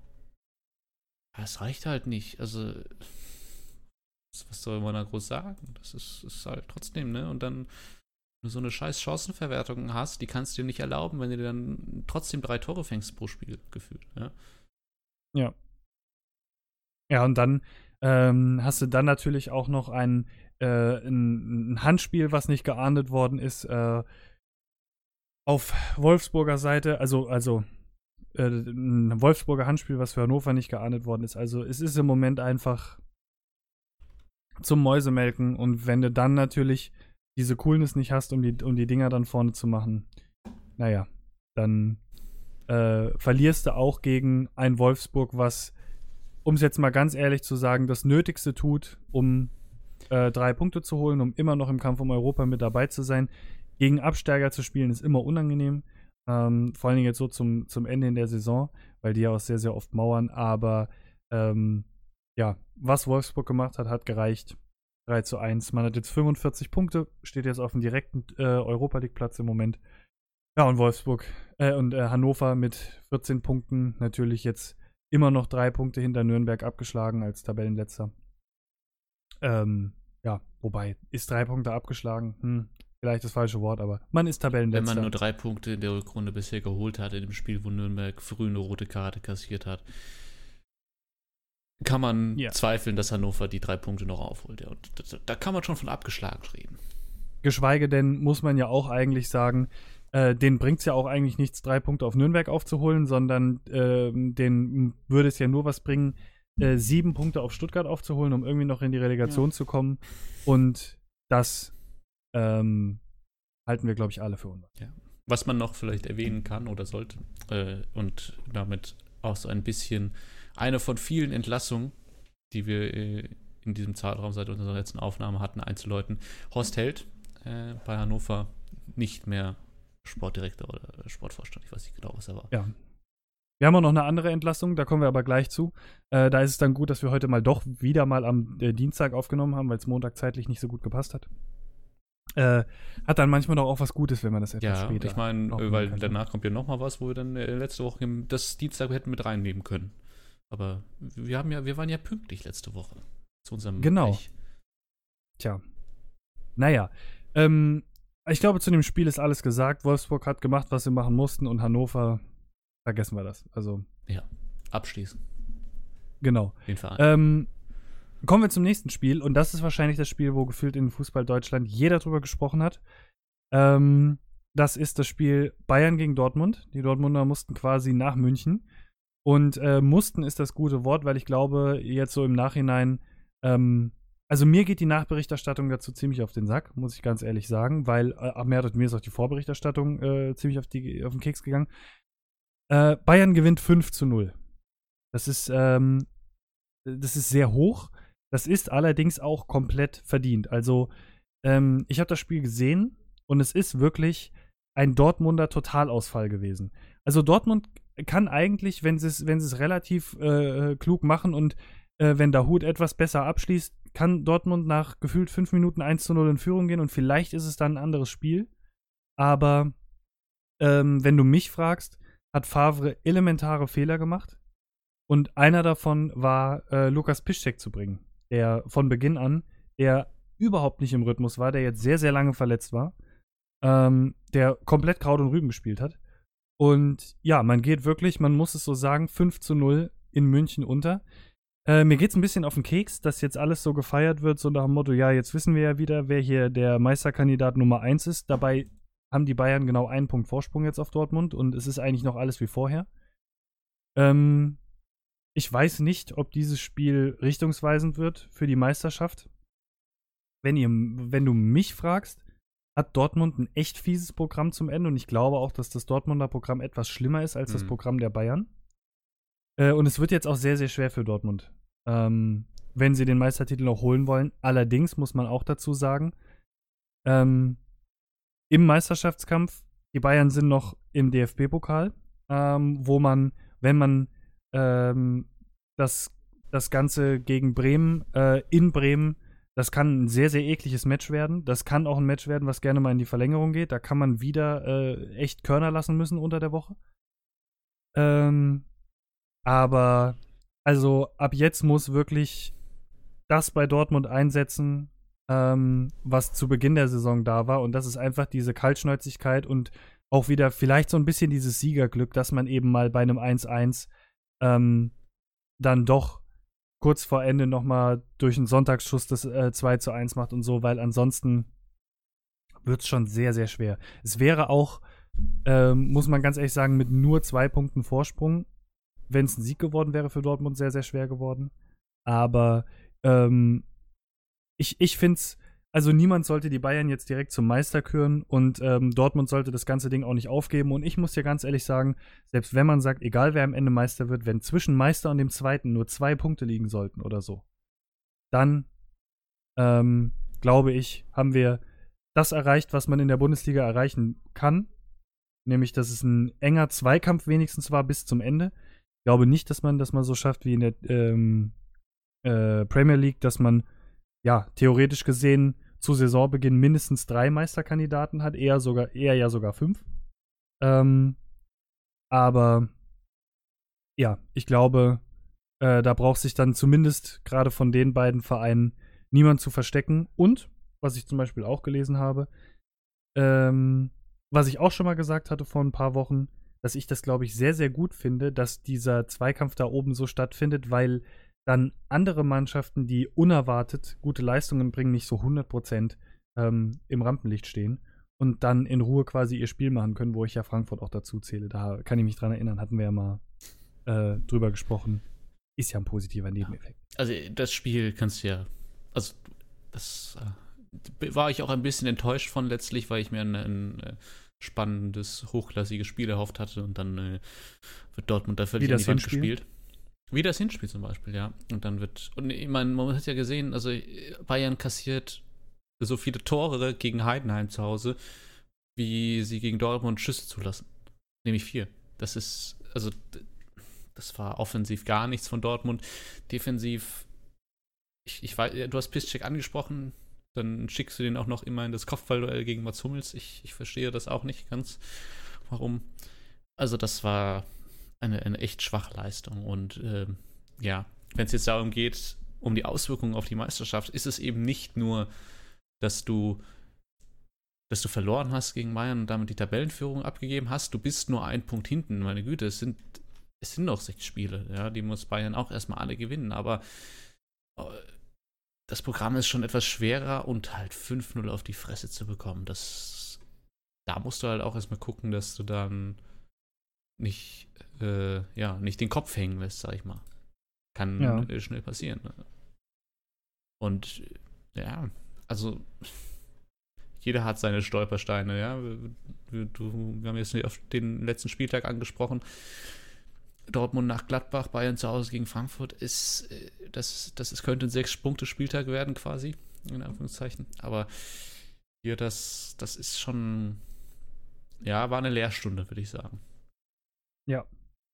es reicht halt nicht. Also, was soll man da groß sagen? Das ist, ist halt trotzdem, ne? Und dann, wenn du so eine scheiß Chancenverwertung hast, die kannst du dir nicht erlauben, wenn du dann trotzdem drei Tore fängst pro Spiel, gefühlt, ja. Ja. Ja, und dann ähm, hast du dann natürlich auch noch ein, äh, ein, ein Handspiel, was nicht geahndet worden ist, äh, auf Wolfsburger Seite, also, also äh, ein Wolfsburger Handspiel, was für Hannover nicht geahndet worden ist. Also es ist im Moment einfach zum Mäusemelken und wenn du dann natürlich diese Coolness nicht hast, um die, um die Dinger dann vorne zu machen, naja, dann äh, verlierst du auch gegen ein Wolfsburg, was, um es jetzt mal ganz ehrlich zu sagen, das Nötigste tut, um äh, drei Punkte zu holen, um immer noch im Kampf um Europa mit dabei zu sein. Gegen Absteiger zu spielen ist immer unangenehm, ähm, vor allen Dingen jetzt so zum, zum Ende in der Saison, weil die ja auch sehr, sehr oft mauern, aber ähm, ja, was Wolfsburg gemacht hat, hat gereicht. drei zu eins. Man hat jetzt fünfundvierzig Punkte, steht jetzt auf dem direkten äh, Europa-League-Platz im Moment. Ja, und Wolfsburg äh, und äh, Hannover mit vierzehn Punkten natürlich jetzt immer noch drei Punkte hinter Nürnberg abgeschlagen als Tabellenletzter. Ähm, ja, wobei, ist drei Punkte abgeschlagen? Hm, vielleicht das falsche Wort, aber man ist Tabellenletzter. Wenn man nur drei Punkte in der Rückrunde bisher geholt hat, in dem Spiel, wo Nürnberg früh eine rote Karte kassiert hat, kann man ja. zweifeln, dass Hannover die drei Punkte noch aufholt. Ja, und das, da kann man schon von abgeschlagen reden. Geschweige denn, muss man ja auch eigentlich sagen, äh, denen bringt es ja auch eigentlich nichts, drei Punkte auf Nürnberg aufzuholen, sondern äh, denen würde es ja nur was bringen, äh, sieben Punkte auf Stuttgart aufzuholen, um irgendwie noch in die Relegation ja. zu kommen. Und das ähm, halten wir, glaube ich, alle für unwahr. Ja. Was man noch vielleicht erwähnen kann oder sollte äh, und damit auch so ein bisschen eine von vielen Entlassungen, die wir äh, in diesem Zeitraum seit unserer letzten Aufnahme hatten, Einzelleuten. Horst Held äh, bei Hannover nicht mehr Sportdirektor oder Sportvorstand, ich weiß nicht genau, was er war. Ja. Wir haben auch noch eine andere Entlassung, da kommen wir aber gleich zu. Äh, da ist es dann gut, dass wir heute mal doch wieder mal am äh, Dienstag aufgenommen haben, weil es Montag zeitlich nicht so gut gepasst hat. Äh, hat dann manchmal doch auch was Gutes, wenn man das etwas ja, später ich meine, aufnehmen weil kann. danach kommt ja noch mal was, wo wir dann äh, letzte Woche im, das Dienstag hätten mit reinnehmen können. Aber wir haben ja, wir waren ja pünktlich letzte Woche zu unserem Genau. Pech. Tja. Naja. Ähm, ich glaube, zu dem Spiel ist alles gesagt. Wolfsburg hat gemacht, was sie machen mussten, und Hannover, vergessen wir das. Also, Ja, abschließen. genau. Den Verein. Ähm, kommen wir zum nächsten Spiel, und das ist wahrscheinlich das Spiel, wo gefühlt in Fußball Deutschland jeder drüber gesprochen hat. Ähm, das ist das Spiel Bayern gegen Dortmund. Die Dortmunder mussten quasi nach München. Und äh, mussten ist das gute Wort, weil ich glaube, jetzt so im Nachhinein, ähm, also mir geht die Nachberichterstattung dazu ziemlich auf den Sack, muss ich ganz ehrlich sagen, weil äh, mir, hat, mir ist auch die Vorberichterstattung äh, ziemlich auf, die, auf den Keks gegangen. Äh, Bayern gewinnt fünf zu null. Das ist, ähm, das ist sehr hoch. Das ist allerdings auch komplett verdient. Also, ähm, ich habe das Spiel gesehen und es ist wirklich ein Dortmunder Totalausfall gewesen. Also Dortmund kann eigentlich, wenn sie es wenn sie es relativ äh, klug machen und äh, wenn Dahoud etwas besser abschließt, kann Dortmund nach gefühlt fünf Minuten eins zu null in Führung gehen, und vielleicht ist es dann ein anderes Spiel. Aber ähm, wenn du mich fragst, hat Favre elementare Fehler gemacht. Und einer davon war, äh, Lukas Piszczek zu bringen, der von Beginn an, der überhaupt nicht im Rhythmus war, der jetzt sehr, sehr lange verletzt war, ähm, der komplett Kraut und Rüben gespielt hat. Und ja, man geht wirklich, man muss es so sagen, fünf zu null in München unter. Äh, mir geht's ein bisschen auf den Keks, dass jetzt alles so gefeiert wird, so nach dem Motto, ja, jetzt wissen wir ja wieder, wer hier der Meisterkandidat Nummer eins ist. Dabei haben die Bayern genau einen Punkt Vorsprung jetzt auf Dortmund, und es ist eigentlich noch alles wie vorher. Ähm, ich weiß nicht, ob dieses Spiel richtungsweisend wird für die Meisterschaft. Wenn ihr, wenn du mich fragst, hat Dortmund ein echt fieses Programm zum Ende, und ich glaube auch, dass das Dortmunder Programm etwas schlimmer ist als mhm. das Programm der Bayern. Äh, und es wird jetzt auch sehr, sehr schwer für Dortmund, ähm, wenn sie den Meistertitel noch holen wollen. Allerdings muss man auch dazu sagen, ähm, im Meisterschaftskampf, die Bayern sind noch im D F B-Pokal, ähm, wo man, wenn man ähm, das, das Ganze gegen Bremen, äh, in Bremen, das kann ein sehr, sehr ekliges Match werden. Das kann auch ein Match werden, was gerne mal in die Verlängerung geht. Da kann man wieder äh, echt Körner lassen müssen unter der Woche. Ähm, aber, also ab jetzt muss wirklich das bei Dortmund einsetzen, ähm, was zu Beginn der Saison da war. Und das ist einfach diese Kaltschnäuzigkeit und auch wieder vielleicht so ein bisschen dieses Siegerglück, dass man eben mal bei einem eins eins ähm, dann doch kurz vor Ende nochmal durch einen Sonntagsschuss das äh, zwei zu eins macht und so, weil ansonsten wird es schon sehr, sehr schwer. Es wäre auch, ähm, muss man ganz ehrlich sagen, mit nur zwei Punkten Vorsprung, wenn es ein Sieg geworden wäre für Dortmund, sehr, sehr schwer geworden. Aber ähm, ich, ich finde es, also niemand sollte die Bayern jetzt direkt zum Meister küren, und ähm, Dortmund sollte das ganze Ding auch nicht aufgeben. Und ich muss dir ganz ehrlich sagen, selbst wenn man sagt, egal wer am Ende Meister wird, wenn zwischen Meister und dem Zweiten nur zwei Punkte liegen sollten oder so, dann ähm, glaube ich, haben wir das erreicht, was man in der Bundesliga erreichen kann. Nämlich, dass es ein enger Zweikampf wenigstens war bis zum Ende. Ich glaube nicht, dass man das mal so schafft wie in der ähm, äh, Premier League, dass man ja theoretisch gesehen zu Saisonbeginn mindestens drei Meisterkandidaten hat, eher sogar, eher ja sogar fünf. Ähm, aber ja, ich glaube, äh, da braucht sich dann zumindest gerade von den beiden Vereinen niemand zu verstecken. Und, was ich zum Beispiel auch gelesen habe, ähm, was ich auch schon mal gesagt hatte vor ein paar Wochen, dass ich das, glaube ich, sehr, sehr gut finde, dass dieser Zweikampf da oben so stattfindet, weil dann andere Mannschaften, die unerwartet gute Leistungen bringen, nicht so hundert Prozent ähm, im Rampenlicht stehen und dann in Ruhe quasi ihr Spiel machen können, wo ich ja Frankfurt auch dazu zähle. Da kann ich mich dran erinnern, hatten wir ja mal äh, drüber gesprochen. Ist ja ein positiver Nebeneffekt. Also das Spiel kannst du ja, also das äh, war ich auch ein bisschen enttäuscht von letztlich, weil ich mir ein, ein äh, spannendes, hochklassiges Spiel erhofft hatte, und dann äh, wird Dortmund da völlig in die Wand gespielt. Wie das Hinspiel zum Beispiel, ja. Und dann wird, und ich meine, man hat ja gesehen, also Bayern kassiert so viele Tore gegen Heidenheim zu Hause, wie sie gegen Dortmund Schüsse zulassen. Nämlich vier. Das ist, also Das war offensiv gar nichts von Dortmund. Defensiv, ich, ich weiß, du hast Piszczek angesprochen, dann schickst du den auch noch immer in das Kopfballduell gegen Mats Hummels. Ich, ich verstehe das auch nicht ganz, warum. Also das war eine, eine echt schwache Leistung. Und ähm, ja, wenn es jetzt darum geht, um die Auswirkungen auf die Meisterschaft, ist es eben nicht nur, dass du dass du verloren hast gegen Bayern und damit die Tabellenführung abgegeben hast. Du bist nur ein Punkt hinten. Meine Güte, es sind, es sind noch sechs Spiele. Ja, die muss Bayern auch erstmal alle gewinnen. Aber das Programm ist schon etwas schwerer und halt fünf null auf die Fresse zu bekommen, das, da musst du halt auch erstmal gucken, dass du dann nicht, äh, ja, nicht den Kopf hängen lässt, sag ich mal. Kann Ja. äh, schnell passieren. Ne? Und ja, also jeder hat seine Stolpersteine, ja. Wir, du, wir haben jetzt auf den letzten Spieltag angesprochen. Dortmund nach Gladbach, Bayern zu Hause gegen Frankfurt ist, das, das ist, könnte ein Sechs-Punkte-Spieltag werden, quasi, in Anführungszeichen. Aber hier, das, das ist schon, ja, war eine Lehrstunde, würde ich sagen. Ja.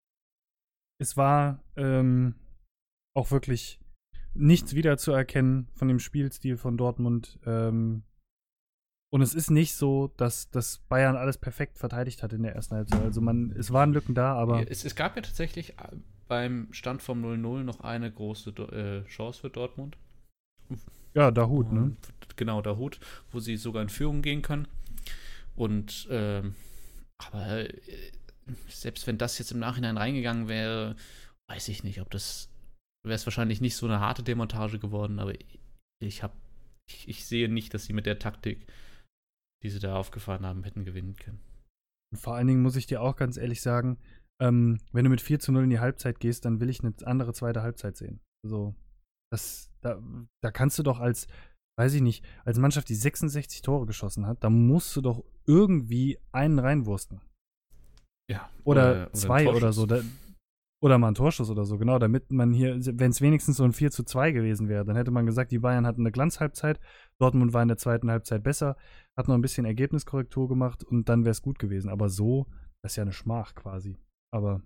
Es war ähm, auch wirklich nichts wiederzuerkennen von dem Spielstil von Dortmund. Ähm, und es ist nicht so, dass, dass Bayern alles perfekt verteidigt hat in der ersten Halbzeit. Also man, es waren Lücken da, aber Es, es gab ja tatsächlich beim Stand vom null null noch eine große äh, Chance für Dortmund. ja, Dahoud, ne? Genau, Dahoud, wo sie sogar in Führung gehen können. Und ähm, aber äh, selbst wenn das jetzt im Nachhinein reingegangen wäre, weiß ich nicht, ob das, wäre es wahrscheinlich nicht so eine harte Demontage geworden, aber ich habe, ich, ich sehe nicht, dass sie mit der Taktik, die sie da aufgefahren haben, hätten gewinnen können. Und vor allen Dingen muss ich dir auch ganz ehrlich sagen, ähm, wenn du mit vier zu null in die Halbzeit gehst, dann will ich eine andere zweite Halbzeit sehen. Also, das, da, da kannst du doch als, weiß ich nicht, als Mannschaft, die sechsundsechzig Tore geschossen hat, da musst du doch irgendwie einen reinwursten. Ja. Oder, Oder, oder zwei ein oder so. Da, oder mal ein Torschuss oder so, genau, damit man hier, wenn es wenigstens so ein vier zu zwei gewesen wäre, dann hätte man gesagt, die Bayern hatten eine Glanzhalbzeit, Dortmund war in der zweiten Halbzeit besser, hat noch ein bisschen Ergebniskorrektur gemacht und dann wäre es gut gewesen. Aber so, das ist ja eine Schmach quasi. Aber,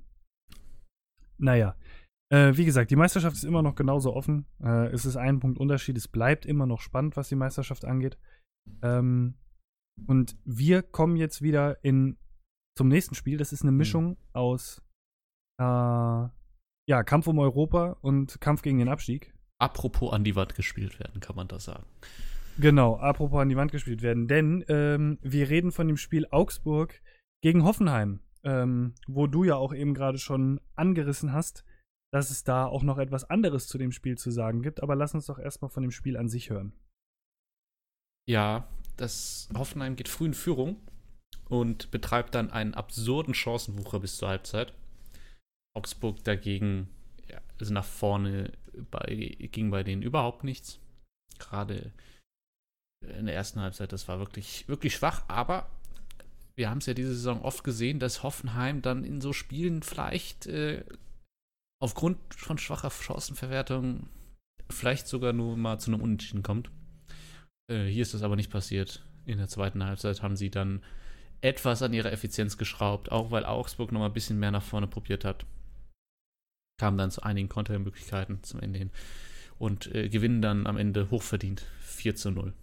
naja. Äh, wie gesagt, die Meisterschaft ist immer noch genauso offen. Äh, es ist ein Punkt Unterschied. Es bleibt immer noch spannend, was die Meisterschaft angeht. Ähm, und wir kommen jetzt wieder in, zum nächsten Spiel. Das ist eine Mischung mhm. aus äh, ja, Kampf um Europa und Kampf gegen den Abstieg. Apropos an die Wand gespielt werden, kann man das sagen. Genau, apropos an die Wand gespielt werden. Denn ähm, wir reden von dem Spiel Augsburg gegen Hoffenheim, ähm, wo du ja auch eben gerade schon angerissen hast, dass es da auch noch etwas anderes zu dem Spiel zu sagen gibt. Aber lass uns doch erstmal von dem Spiel an sich hören. Ja, das Hoffenheim geht früh in Führung und betreibt dann einen absurden Chancenwucher bis zur Halbzeit. Augsburg dagegen, ja, also nach vorne bei, ging bei denen überhaupt nichts. Gerade in der ersten Halbzeit, das war wirklich, wirklich schwach, aber wir haben es ja diese Saison oft gesehen, dass Hoffenheim dann in so Spielen vielleicht äh, aufgrund von schwacher Chancenverwertung vielleicht sogar nur mal zu einem Unentschieden kommt. Äh, hier ist das aber nicht passiert. In der zweiten Halbzeit haben sie dann etwas an ihrer Effizienz geschraubt, auch weil Augsburg noch mal ein bisschen mehr nach vorne probiert hat. Kamen dann zu einigen Kontermöglichkeiten zum Ende hin und äh, gewinnen dann am Ende hochverdient vier zu null.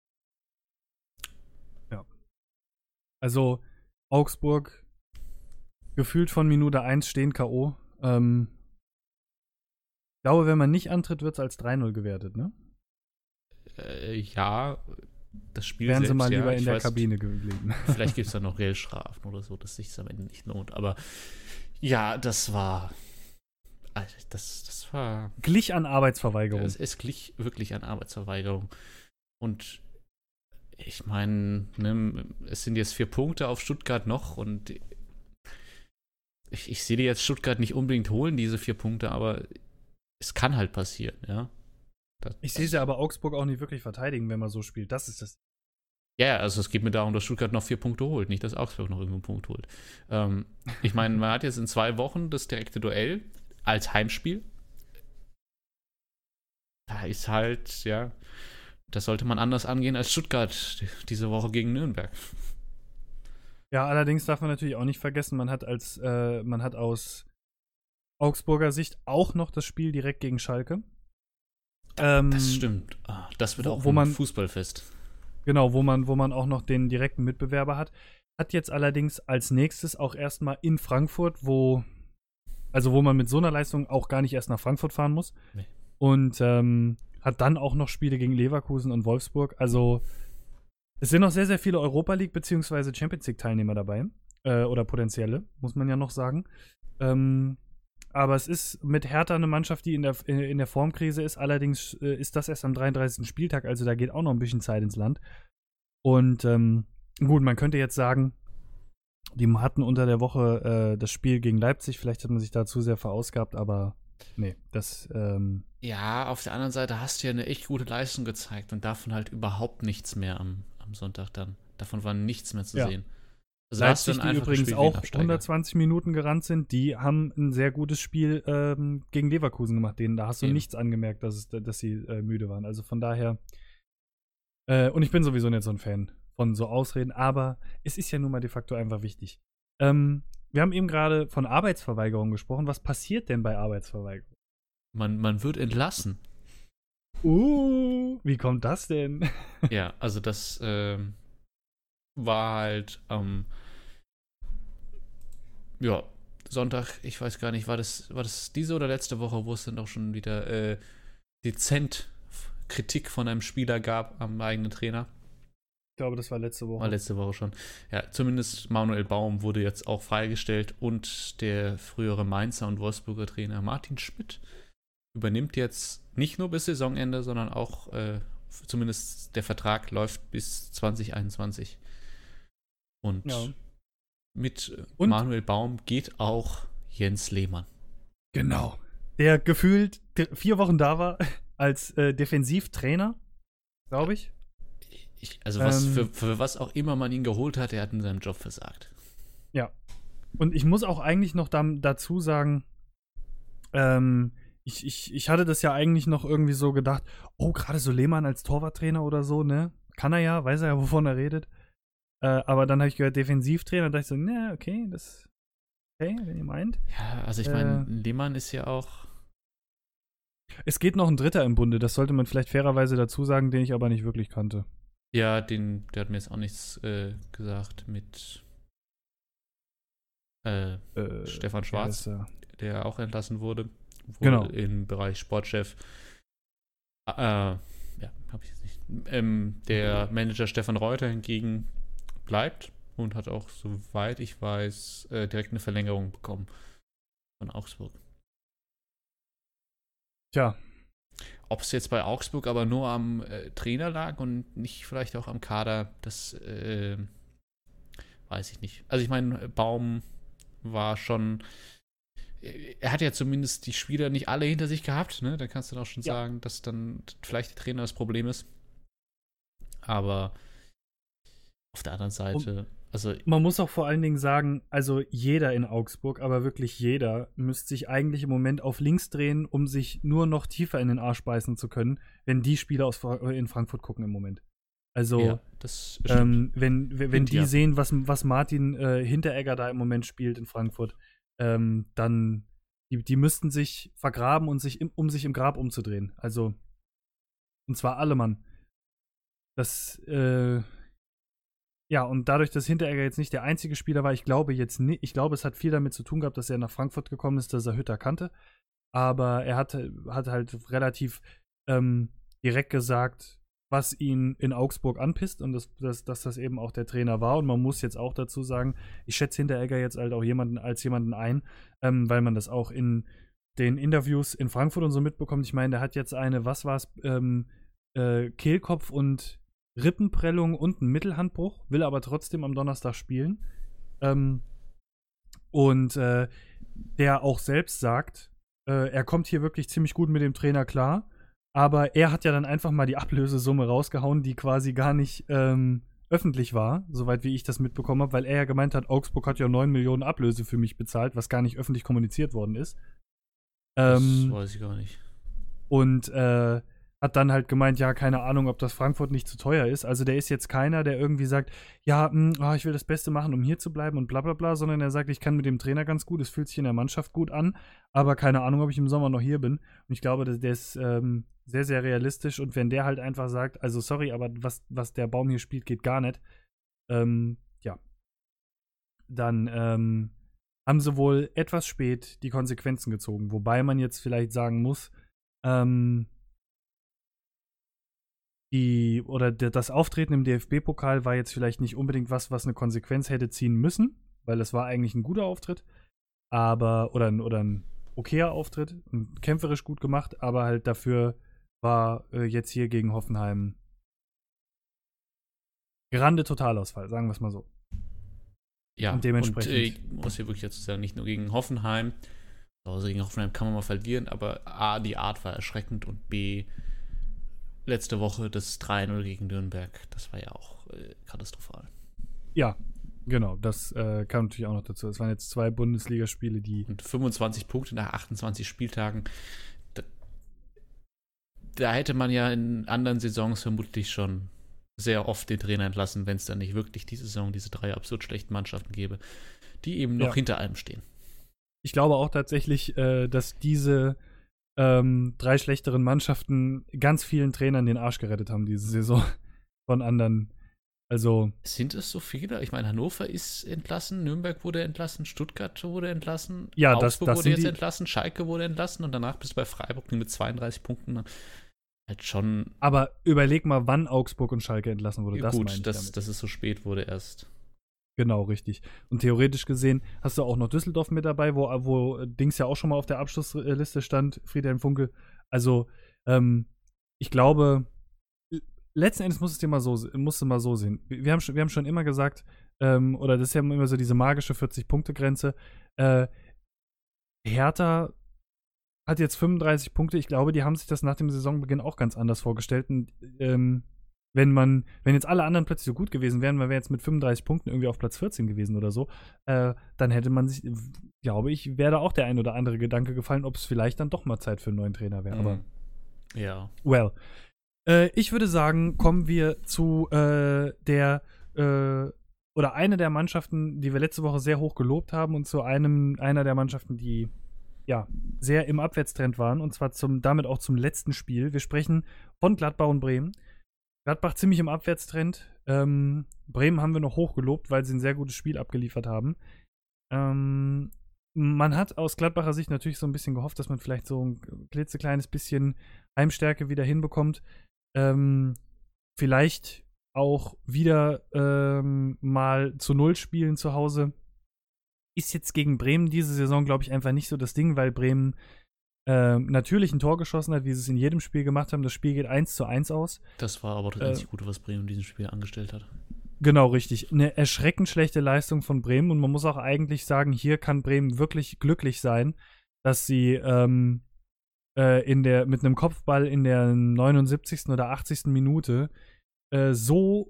Ja. Also Augsburg gefühlt von Minute eins stehen K O. Ähm, ich glaube, wenn man nicht antritt, wird es als drei null gewertet, ne? Äh, ja, das Spiel Wären selbst, sie mal ja, lieber in der weiß, Kabine geblieben. Vielleicht gibt es da noch Geldstrafen oder so, dass sich am Ende nicht lohnt. Aber ja, das war das, das war glich an Arbeitsverweigerung. Es, es glich wirklich an Arbeitsverweigerung. Und ich meine, ne, es sind jetzt vier Punkte auf Stuttgart noch und ich, ich sehe die jetzt Stuttgart nicht unbedingt holen, diese vier Punkte, aber es kann halt passieren, ja. Das, ich sehe sie aber Augsburg auch nicht wirklich verteidigen, wenn man so spielt. Das ist das. Ja, also es geht mir darum, dass Stuttgart noch vier Punkte holt, nicht, dass Augsburg noch irgendwo einen Punkt holt. Ähm, ich meine, man hat jetzt in zwei Wochen das direkte Duell als Heimspiel. Da ist halt, ja, das sollte man anders angehen als Stuttgart diese Woche gegen Nürnberg. Ja, allerdings darf man natürlich auch nicht vergessen, man hat als, äh, man hat aus Augsburger Sicht auch noch das Spiel direkt gegen Schalke. Ähm, Das stimmt. Ah, das wird wo- auch wo ein man- Fußballfest. Genau, wo man, wo man auch noch den direkten Mitbewerber hat. Hat jetzt allerdings als nächstes auch erstmal in Frankfurt, wo, also wo man mit so einer Leistung auch gar nicht erst nach Frankfurt fahren muss. Nee. Und ähm, hat dann auch noch Spiele gegen Leverkusen und Wolfsburg. Also es sind noch sehr, sehr viele Europa League bzw. Champions League Teilnehmer dabei. Äh, oder potenzielle, muss man ja noch sagen. Ähm, aber es ist mit Hertha eine Mannschaft, die in der, in der Formkrise ist. Allerdings äh, ist das erst am dreiunddreißigsten Spieltag, also da geht auch noch ein bisschen Zeit ins Land. Und ähm, gut, man könnte jetzt sagen, die hatten unter der Woche äh, das Spiel gegen Leipzig. Vielleicht hat man sich da zu sehr verausgabt, aber nee, das, ähm, Ja, auf der anderen Seite hast du ja eine echt gute Leistung gezeigt und davon halt überhaupt nichts mehr am, am Sonntag dann. Davon war nichts mehr zu Ja. sehen. Also da hast du Leipzig, dann die einfach übrigens gespielt wie ein auch Absteiger. hundertzwanzig Minuten gerannt sind, die haben ein sehr gutes Spiel ähm, gegen Leverkusen gemacht. Denen, da hast du Eben. nichts angemerkt, dass, es, dass sie äh, müde waren. Also von daher, äh, und ich bin sowieso nicht so ein Fan von so Ausreden, aber es ist ja nun mal de facto einfach wichtig. Ähm, wir haben eben gerade von Arbeitsverweigerung gesprochen. Was passiert denn bei Arbeitsverweigerung? Man, man wird entlassen. Uh, wie kommt das denn? Ja, also das ähm, war halt am ja, Sonntag, ich weiß gar nicht, war das, war das diese oder letzte Woche, wo es dann auch schon wieder äh, dezent Kritik von einem Spieler gab am eigenen Trainer. Ich glaube, das war letzte Woche. War letzte Woche schon. Ja, zumindest Manuel Baum wurde jetzt auch freigestellt und der frühere Mainzer und Wolfsburger Trainer Martin Schmidt übernimmt jetzt nicht nur bis Saisonende, sondern auch äh, zumindest der Vertrag läuft bis zwanzig einundzwanzig. Und Ja. mit Und? Manuel Baum geht auch Jens Lehmann. Genau. Der gefühlt d- vier Wochen da war als äh, Defensivtrainer, glaube ich. Ich, also was Ähm. für, für was auch immer man ihn geholt hat, er hat in seinem Job versagt. Ja. Und ich muss auch eigentlich noch dam- dazu sagen, ähm, ich, ich, ich hatte das ja eigentlich noch irgendwie so gedacht, oh, gerade so Lehmann als Torwarttrainer oder so, ne? Kann er ja, weiß er ja, wovon er redet. Äh, aber dann habe ich gehört, Defensivtrainer, da dachte ich so, ne, okay, das okay, wenn ihr meint. Ja, also ich Äh. meine, Lehmann ist ja auch Es geht noch ein Dritter im Bunde, das sollte man vielleicht fairerweise dazu sagen, den ich aber nicht wirklich kannte. ja, den, der hat mir jetzt auch nichts äh, gesagt mit äh, Äh, Stefan wer Schwarz, ist er? der auch entlassen wurde. Wohl Genau. im Bereich Sportchef. Äh, ja, habe ich jetzt nicht. Ähm, der Manager Stefan Reuter hingegen bleibt und hat auch, soweit ich weiß, äh, direkt eine Verlängerung bekommen von Augsburg. Tja, Ob es jetzt bei Augsburg aber nur am äh, Trainer lag und nicht vielleicht auch am Kader, das äh, weiß ich nicht. Also ich meine, Baum war schon, er hat ja zumindest die Spieler nicht alle hinter sich gehabt, ne? Da kannst du dann auch schon Ja. sagen, dass dann vielleicht der Trainer das Problem ist. Aber auf der anderen Seite, also man muss auch vor allen Dingen sagen, also jeder in Augsburg, aber wirklich jeder, müsste sich eigentlich im Moment auf links drehen, um sich nur noch tiefer in den Arsch beißen zu können, wenn die Spieler aus, Fra- in Frankfurt gucken im Moment. Also, ja, das stimmt. ähm, wenn, wenn, wenn Stimmt, die ja. sehen, was, was Martin äh, Hinteregger da im Moment spielt in Frankfurt, ähm, dann, die, die müssten sich vergraben und sich im, um sich im Grab umzudrehen. Also, und zwar alle Mann. Das, äh, ja, und dadurch, dass Hinteregger jetzt nicht der einzige Spieler war, ich glaube jetzt nicht, ich glaube, es hat viel damit zu tun gehabt, dass er nach Frankfurt gekommen ist, dass er Hütter kannte. Aber er hat, hat halt relativ ähm, direkt gesagt, was ihn in Augsburg anpisst und das, das, dass das eben auch der Trainer war. Und man muss jetzt auch dazu sagen, ich schätze Hinteregger jetzt halt auch jemanden als jemanden ein, ähm, weil man das auch in den Interviews in Frankfurt und so mitbekommt. Ich meine, der hat jetzt eine, was war es, ähm, äh, Kehlkopf und Rippenprellung und einen Mittelhandbruch, will aber trotzdem am Donnerstag spielen. Ähm, und äh, der auch selbst sagt, äh, er kommt hier wirklich ziemlich gut mit dem Trainer klar, aber er hat ja dann einfach mal die Ablösesumme rausgehauen, die quasi gar nicht ähm, öffentlich war, soweit wie ich das mitbekommen habe, weil er ja gemeint hat, Augsburg hat ja neun Millionen Ablöse für mich bezahlt, was gar nicht öffentlich kommuniziert worden ist. Das Ähm, weiß ich gar nicht. und äh, hat dann halt gemeint, ja, keine Ahnung, ob das Frankfurt nicht zu teuer ist. Also der ist jetzt keiner, der irgendwie sagt, ja, mh, oh, ich will das Beste machen, um hier zu bleiben und bla bla bla, sondern er sagt, ich kann mit dem Trainer ganz gut, es fühlt sich in der Mannschaft gut an, aber keine Ahnung, ob ich im Sommer noch hier bin. Und ich glaube, der ist ähm, sehr, sehr realistisch und wenn der halt einfach sagt, also sorry, aber was, was der Baum hier spielt, geht gar nicht, ähm, ja, dann ähm, haben sie wohl etwas spät die Konsequenzen gezogen. Wobei man jetzt vielleicht sagen muss, ähm, die, oder der, das Auftreten im D F B-Pokal war jetzt vielleicht nicht unbedingt was, was eine Konsequenz hätte ziehen müssen, weil es war eigentlich ein guter Auftritt, aber, oder, ein- oder ein okayer Auftritt, und kämpferisch gut gemacht, aber halt dafür war äh, jetzt hier gegen Hoffenheim grande Totalausfall, sagen wir es mal so. Ja, Und dementsprechend- und äh, ich muss hier wirklich dazu sagen, nicht nur gegen Hoffenheim, also gegen Hoffenheim kann man mal verlieren, aber A, die Art war erschreckend und B, letzte Woche das drei null gegen Nürnberg, das war ja auch äh, katastrophal. Ja, genau, das äh, kam natürlich auch noch dazu. Es waren jetzt zwei Bundesligaspiele, die Und fünfundzwanzig Punkte nach achtundzwanzig Spieltagen, da, da hätte man ja in anderen Saisons vermutlich schon sehr oft den Trainer entlassen, wenn es dann nicht wirklich diese Saison diese drei absurd schlechten Mannschaften gäbe, die eben noch Ja. hinter allem stehen. ich glaube auch tatsächlich, äh, dass diese ähm, drei schlechteren Mannschaften ganz vielen Trainern den Arsch gerettet haben diese Saison von anderen. Also, Sind es so viele? Ich meine, Hannover ist entlassen, Nürnberg wurde entlassen, Stuttgart wurde entlassen, Ja, das- Augsburg das wurde sind jetzt die- entlassen, Schalke wurde entlassen und danach bist du bei Freiburg mit zweiunddreißig Punkten halt schon aber überleg mal, wann Augsburg und Schalke entlassen wurde. Das meine gut, ich dass, damit. dass es so spät wurde erst. Genau, richtig. Und theoretisch gesehen hast du auch noch Düsseldorf mit dabei, wo, wo Dings ja auch schon mal auf der Abschlussliste stand, Friedhelm Funkel. Also, ähm, ich glaube, l- letzten Endes muss es dir mal so, musst du mal so sehen. Wir wir haben, schon- wir haben schon immer gesagt, ähm, oder das ist ja immer so diese magische vierzig-Punkte-Grenze. Äh, Hertha hat jetzt fünfunddreißig Punkte. Ich glaube, die haben sich das nach dem Saisonbeginn auch ganz anders vorgestellt. Und, ähm, wenn man, wenn jetzt alle anderen plötzlich so gut gewesen wären, man wäre jetzt mit fünfunddreißig Punkten irgendwie auf Platz vierzehn gewesen oder so, äh, dann hätte man sich, glaube ich, wäre da auch der ein oder andere Gedanke gefallen, ob es vielleicht dann doch mal Zeit für einen neuen Trainer wäre. Aber Mhm. Ja. well. Äh, ich würde sagen, kommen wir zu äh, der äh, oder eine der Mannschaften, die wir letzte Woche sehr hoch gelobt haben, und zu einem einer der Mannschaften, die ja sehr im Abwärtstrend waren, und zwar zum damit auch zum letzten Spiel. Wir sprechen von Gladbach und Bremen. Gladbach ziemlich im Abwärtstrend. Ähm, Bremen haben wir noch hoch gelobt, weil sie ein sehr gutes Spiel abgeliefert haben. Ähm, man hat aus Gladbacher Sicht natürlich so ein bisschen gehofft, dass man vielleicht so ein klitzekleines bisschen Heimstärke wieder hinbekommt. Ähm, vielleicht auch wieder ähm, mal zu Null spielen zu Hause. Ist jetzt gegen Bremen diese Saison, glaube ich, einfach nicht so das Ding, weil Bremen ähm, natürlich ein Tor geschossen hat, wie sie es in jedem Spiel gemacht haben. Das Spiel geht eins zu eins aus. Das war aber das Äh, einzig Gute, was Bremen in diesem Spiel angestellt hat. Genau, richtig. Eine erschreckend schlechte Leistung von Bremen, und man muss auch eigentlich sagen, hier kann Bremen wirklich glücklich sein, dass sie ähm, äh, in der, mit einem Kopfball in der neunundsiebzigsten oder achtzigsten Minute äh, so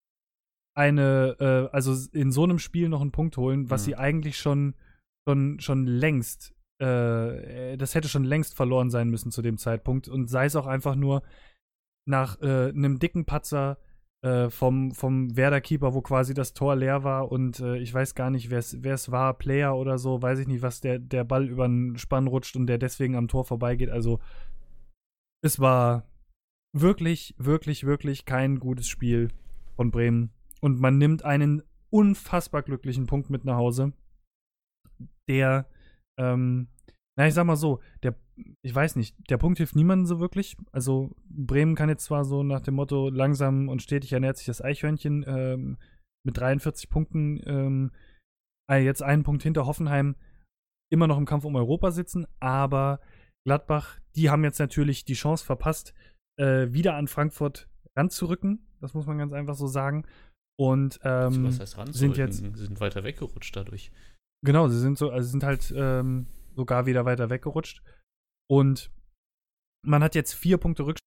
eine, äh, also in so einem Spiel noch einen Punkt holen, was Mhm. sie eigentlich schon, schon, schon längst, äh, das hätte schon längst verloren sein müssen zu dem Zeitpunkt, und sei es auch einfach nur nach äh, einem dicken Patzer äh, vom, vom Werder-Keeper, wo quasi das Tor leer war, und äh, ich weiß gar nicht, wer es war, Player oder so, weiß ich nicht, was der, der Ball über den Spann rutscht und der deswegen am Tor vorbeigeht. Also es war wirklich, wirklich, wirklich kein gutes Spiel von Bremen, und man nimmt einen unfassbar glücklichen Punkt mit nach Hause, der, ähm, na, ich sag mal so, der, ich weiß nicht, der Punkt hilft niemandem so wirklich. Also Bremen kann jetzt zwar so nach dem Motto langsam und stetig ernährt sich das Eichhörnchen ähm, mit dreiundvierzig Punkten ähm, äh, jetzt einen Punkt hinter Hoffenheim immer noch im Kampf um Europa sitzen, aber Gladbach, die haben jetzt natürlich die Chance verpasst, äh, wieder an Frankfurt ranzurücken. Das muss man ganz einfach so sagen. Und ähm, was heißt ran? sind jetzt Sie sind weiter weggerutscht dadurch. Genau, sie sind so, also sind halt ähm, sogar wieder weiter weggerutscht. Und man hat jetzt vier Punkte Rückstand,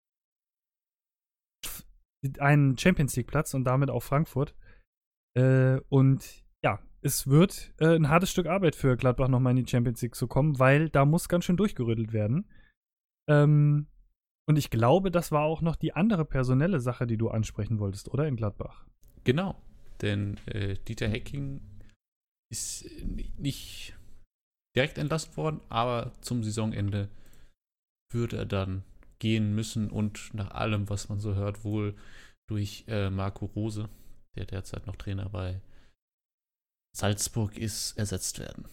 einen Champions League-Platz und damit auch Frankfurt. Äh, und ja, es wird äh, ein hartes Stück Arbeit für Gladbach, nochmal in die Champions League zu kommen, weil da muss ganz schön durchgerüttelt werden. Ähm, Und ich glaube, das war auch noch die andere personelle Sache, die du ansprechen wolltest, oder? In Gladbach. Genau, denn äh, Dieter Hecking ist nicht direkt entlassen worden, aber zum Saisonende würde er dann gehen müssen und nach allem, was man so hört, wohl durch äh, Marco Rose, der derzeit noch Trainer bei Salzburg ist, ersetzt werden.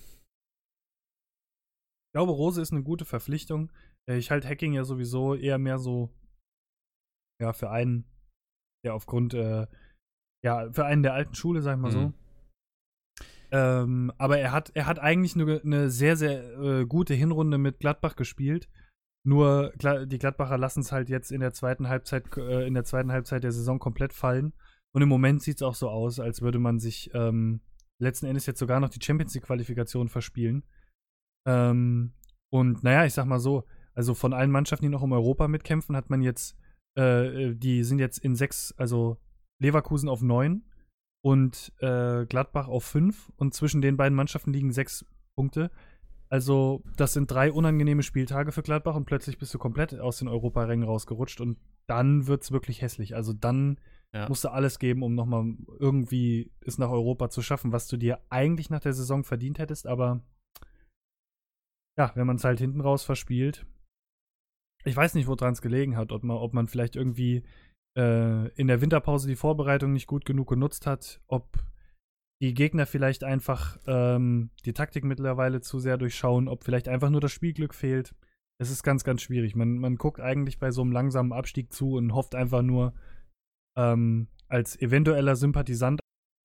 Ich glaube, Rose ist eine gute Verpflichtung. Ich halte Hacking ja sowieso eher mehr so, ja, für einen, der aufgrund, äh, ja, für einen der alten Schule, sag ich mal so. Mhm. Ähm, aber er hat, er hat eigentlich eine, eine sehr, sehr äh, gute Hinrunde mit Gladbach gespielt. Nur Gla- die Gladbacher lassen es halt jetzt in der zweiten Halbzeit, äh, in der zweiten Halbzeit der Saison komplett fallen. Und im Moment sieht es auch so aus, als würde man sich ähm, letzten Endes jetzt sogar noch die Champions League-Qualifikation verspielen. Ähm, und naja, ich sag mal so, also von allen Mannschaften, die noch um Europa mitkämpfen, hat man jetzt, äh, die sind jetzt in sechs, also Leverkusen auf neun und äh, Gladbach auf fünf und zwischen den beiden Mannschaften liegen sechs Punkte. Also das sind drei unangenehme Spieltage für Gladbach und plötzlich bist du komplett aus den Europarängen rausgerutscht und dann wird's wirklich hässlich. Also dann Ja. musst du alles geben, um nochmal irgendwie es nach Europa zu schaffen, was du dir eigentlich nach der Saison verdient hättest, aber ja, wenn man es halt hinten raus verspielt. Ich weiß nicht, woran es gelegen hat, ob man, ob man vielleicht irgendwie äh, in der Winterpause die Vorbereitung nicht gut genug genutzt hat, ob die Gegner vielleicht einfach ähm, die Taktik mittlerweile zu sehr durchschauen, ob vielleicht einfach nur das Spielglück fehlt. Es ist ganz, ganz schwierig. Man, man guckt eigentlich bei so einem langsamen Abstieg zu und hofft einfach nur ähm, als eventueller Sympathisant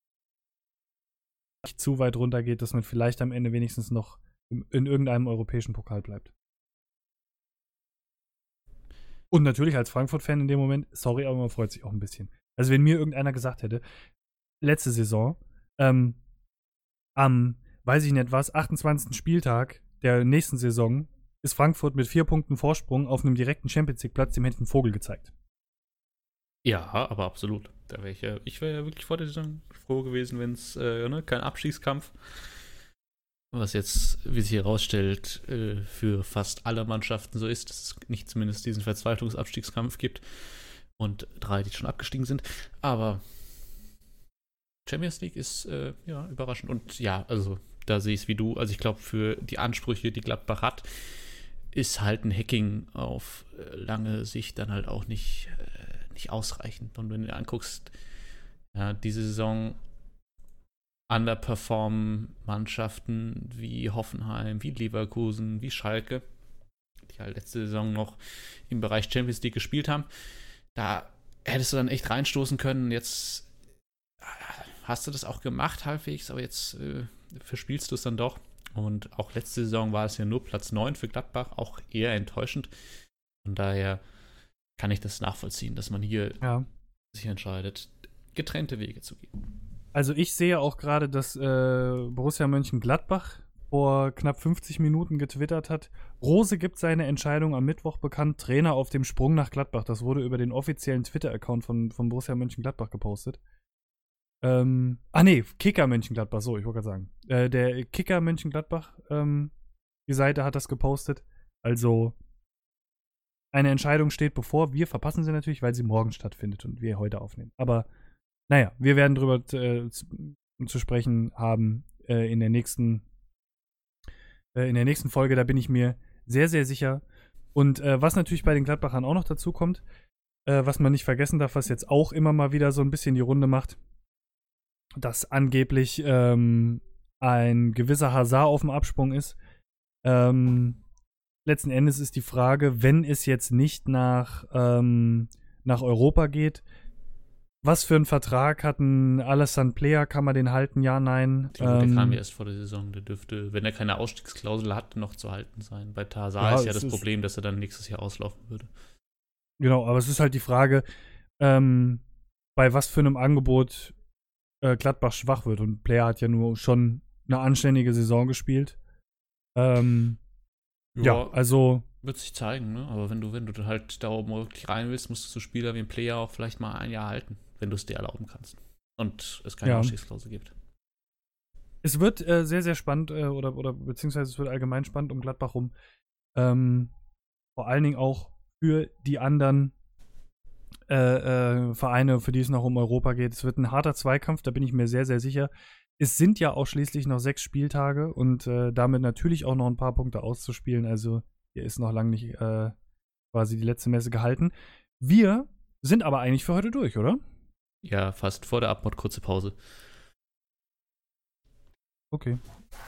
nicht zu weit runter geht, dass man vielleicht am Ende wenigstens noch in, in irgendeinem europäischen Pokal bleibt. Und natürlich als Frankfurt-Fan in dem Moment, sorry, aber man freut sich auch ein bisschen. Also wenn mir irgendeiner gesagt hätte, letzte Saison, ähm, am, weiß ich nicht was, achtundzwanzigsten Spieltag der nächsten Saison ist Frankfurt mit vier Punkten Vorsprung auf einem direkten Champions-League-Platz, dem hätte ein Vogel gezeigt. Ja, aber absolut. Da wäre ich ja, ich wäre ja wirklich vor der Saison froh gewesen, wenn es äh, ne, kein Abstiegskampf, was jetzt, wie sich herausstellt, äh, für fast alle Mannschaften so ist, dass es nicht zumindest diesen Verzweiflungsabstiegskampf gibt und drei, die schon abgestiegen sind. Aber Champions League ist äh, ja überraschend. Und ja, also da sehe ich es wie du. Also ich glaube, für die Ansprüche, die Gladbach hat, ist halt ein Hacking auf äh, lange Sicht dann halt auch nicht, äh, nicht ausreichend. Und wenn du dir anguckst, ja, diese Saison underperformen Mannschaften wie Hoffenheim, wie Leverkusen, wie Schalke, die halt letzte Saison noch im Bereich Champions League gespielt haben. Da hättest du dann echt reinstoßen können. Jetzt hast du das auch gemacht halbwegs, aber jetzt äh, verspielst du es dann doch. Und auch letzte Saison war es ja nur Platz neun für Gladbach, auch eher enttäuschend. Von daher kann ich das nachvollziehen, dass man hier ja. sich entscheidet, getrennte Wege zu gehen. Also ich sehe auch gerade, dass äh, Borussia Mönchengladbach vor knapp fünfzig Minuten getwittert hat, Rose gibt seine Entscheidung am Mittwoch bekannt, Trainer auf dem Sprung nach Gladbach. Das wurde über den offiziellen Twitter-Account von, von Borussia Mönchengladbach gepostet. Ähm, ah nee, Kicker Mönchengladbach, so, ich wollte gerade sagen. Äh, der Kicker Mönchengladbach, ähm, die Seite hat das gepostet. Also, eine Entscheidung steht bevor. Wir verpassen sie natürlich, weil sie morgen stattfindet und wir heute aufnehmen. Aber, naja, wir werden drüber äh, zu, zu sprechen haben äh, in der nächsten äh, in der nächsten Folge. Da bin ich mir sehr, sehr sicher. Und äh, was natürlich bei den Gladbachern auch noch dazu kommt, äh, was man nicht vergessen darf, was jetzt auch immer mal wieder so ein bisschen die Runde macht, dass angeblich ähm, ein gewisser Hazard auf dem Absprung ist. Ähm, letzten Endes ist die Frage, wenn es jetzt nicht nach, ähm, nach Europa geht, was für einen Vertrag hat ein Alassane Plea? Kann man den halten? Ja, nein. Ich glaube, ähm, der kam ja erst vor der Saison. Der dürfte, wenn er keine Ausstiegsklausel hat, noch zu halten sein. Bei Hazard Ja, ist ja es das ist- Problem, dass er dann nächstes Jahr auslaufen würde. Genau, aber es ist halt die Frage, ähm, bei was für einem Angebot äh, Gladbach schwach wird. Und Player hat ja nur schon eine anständige Saison gespielt. Ähm, ja, also, Wird sich zeigen, ne? Aber wenn du, wenn du halt da oben wirklich rein willst, musst du so Spieler wie ein Player auch vielleicht mal ein Jahr halten, wenn du es dir erlauben kannst. Und es keine Ja. Ausstiegsklausel gibt. es wird äh, sehr, sehr spannend, äh, oder, oder beziehungsweise es wird allgemein spannend um Gladbach rum. Ähm, vor allen Dingen auch für die anderen äh, äh, Vereine, für die es noch um Europa geht. Es wird ein harter Zweikampf, da bin ich mir sehr, sehr sicher. Es sind ja auch schließlich noch sechs Spieltage und äh, damit natürlich auch noch ein paar Punkte auszuspielen. Also hier ist noch lange nicht äh, quasi die letzte Messe gehalten. Wir sind aber eigentlich für heute durch, oder? Ja, fast vor der Abmod kurze Pause. Okay.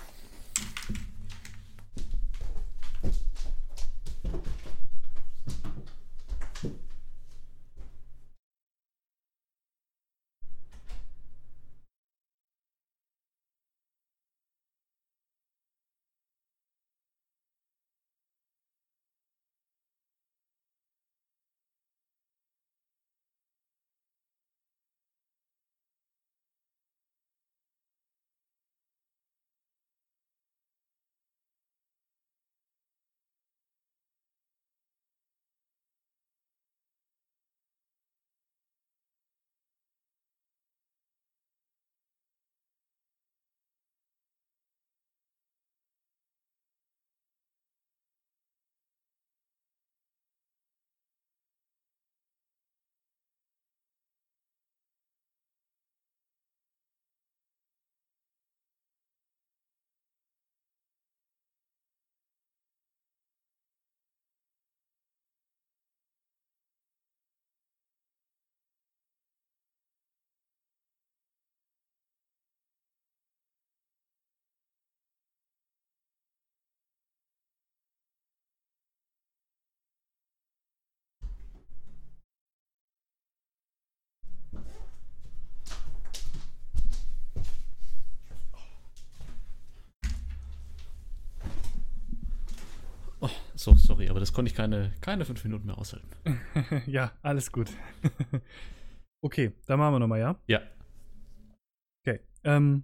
Oh, so, sorry, aber das konnte ich keine, keine fünf Minuten mehr aushalten. Ja, alles gut. Okay, dann machen wir nochmal, ja? Ja. Okay. Ähm,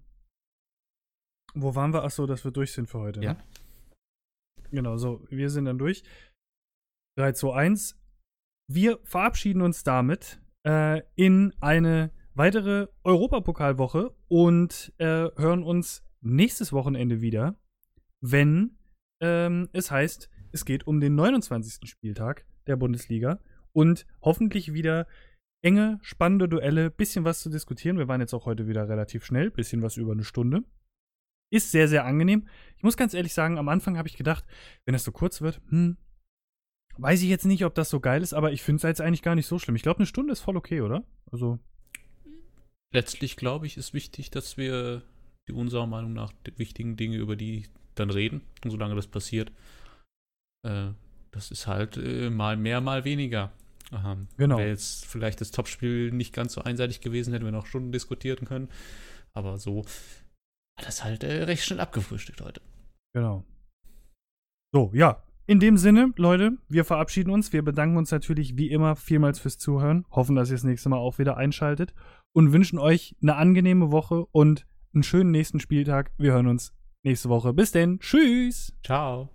wo waren wir? Achso, dass wir durch sind für heute. Ja. Ne? Genau, so, wir sind dann durch. drei, zwei, eins. Wir verabschieden uns damit äh, in eine weitere Europapokalwoche und äh, hören uns nächstes Wochenende wieder, wenn ähm, es heißt, es geht um den neunundzwanzigsten Spieltag der Bundesliga und hoffentlich wieder enge, spannende Duelle, bisschen was zu diskutieren. Wir waren jetzt auch heute wieder relativ schnell, bisschen was über eine Stunde. Ist sehr, sehr angenehm. Ich muss ganz ehrlich sagen, am Anfang habe ich gedacht, wenn es so kurz wird, hm, weiß ich jetzt nicht, ob das so geil ist, aber ich finde es jetzt eigentlich gar nicht so schlimm. Ich glaube, eine Stunde ist voll okay, oder? Also. Letztlich, glaube ich, ist wichtig, dass wir die unserer Meinung nach die wichtigen Dinge, über die dann reden. Und solange das passiert, äh, das ist halt äh, mal mehr, mal weniger. Ähm, Genau. Wäre jetzt vielleicht das Topspiel nicht ganz so einseitig gewesen, hätten wir noch Stunden diskutieren können. Aber so hat das halt äh, recht schnell abgefrühstückt heute. Genau. So, ja. In dem Sinne, Leute, wir verabschieden uns. Wir bedanken uns natürlich wie immer vielmals fürs Zuhören. Hoffen, dass ihr das nächste Mal auch wieder einschaltet. Und wünschen euch eine angenehme Woche und einen schönen nächsten Spieltag. Wir hören uns nächste Woche. Bis denn. Tschüss. Ciao.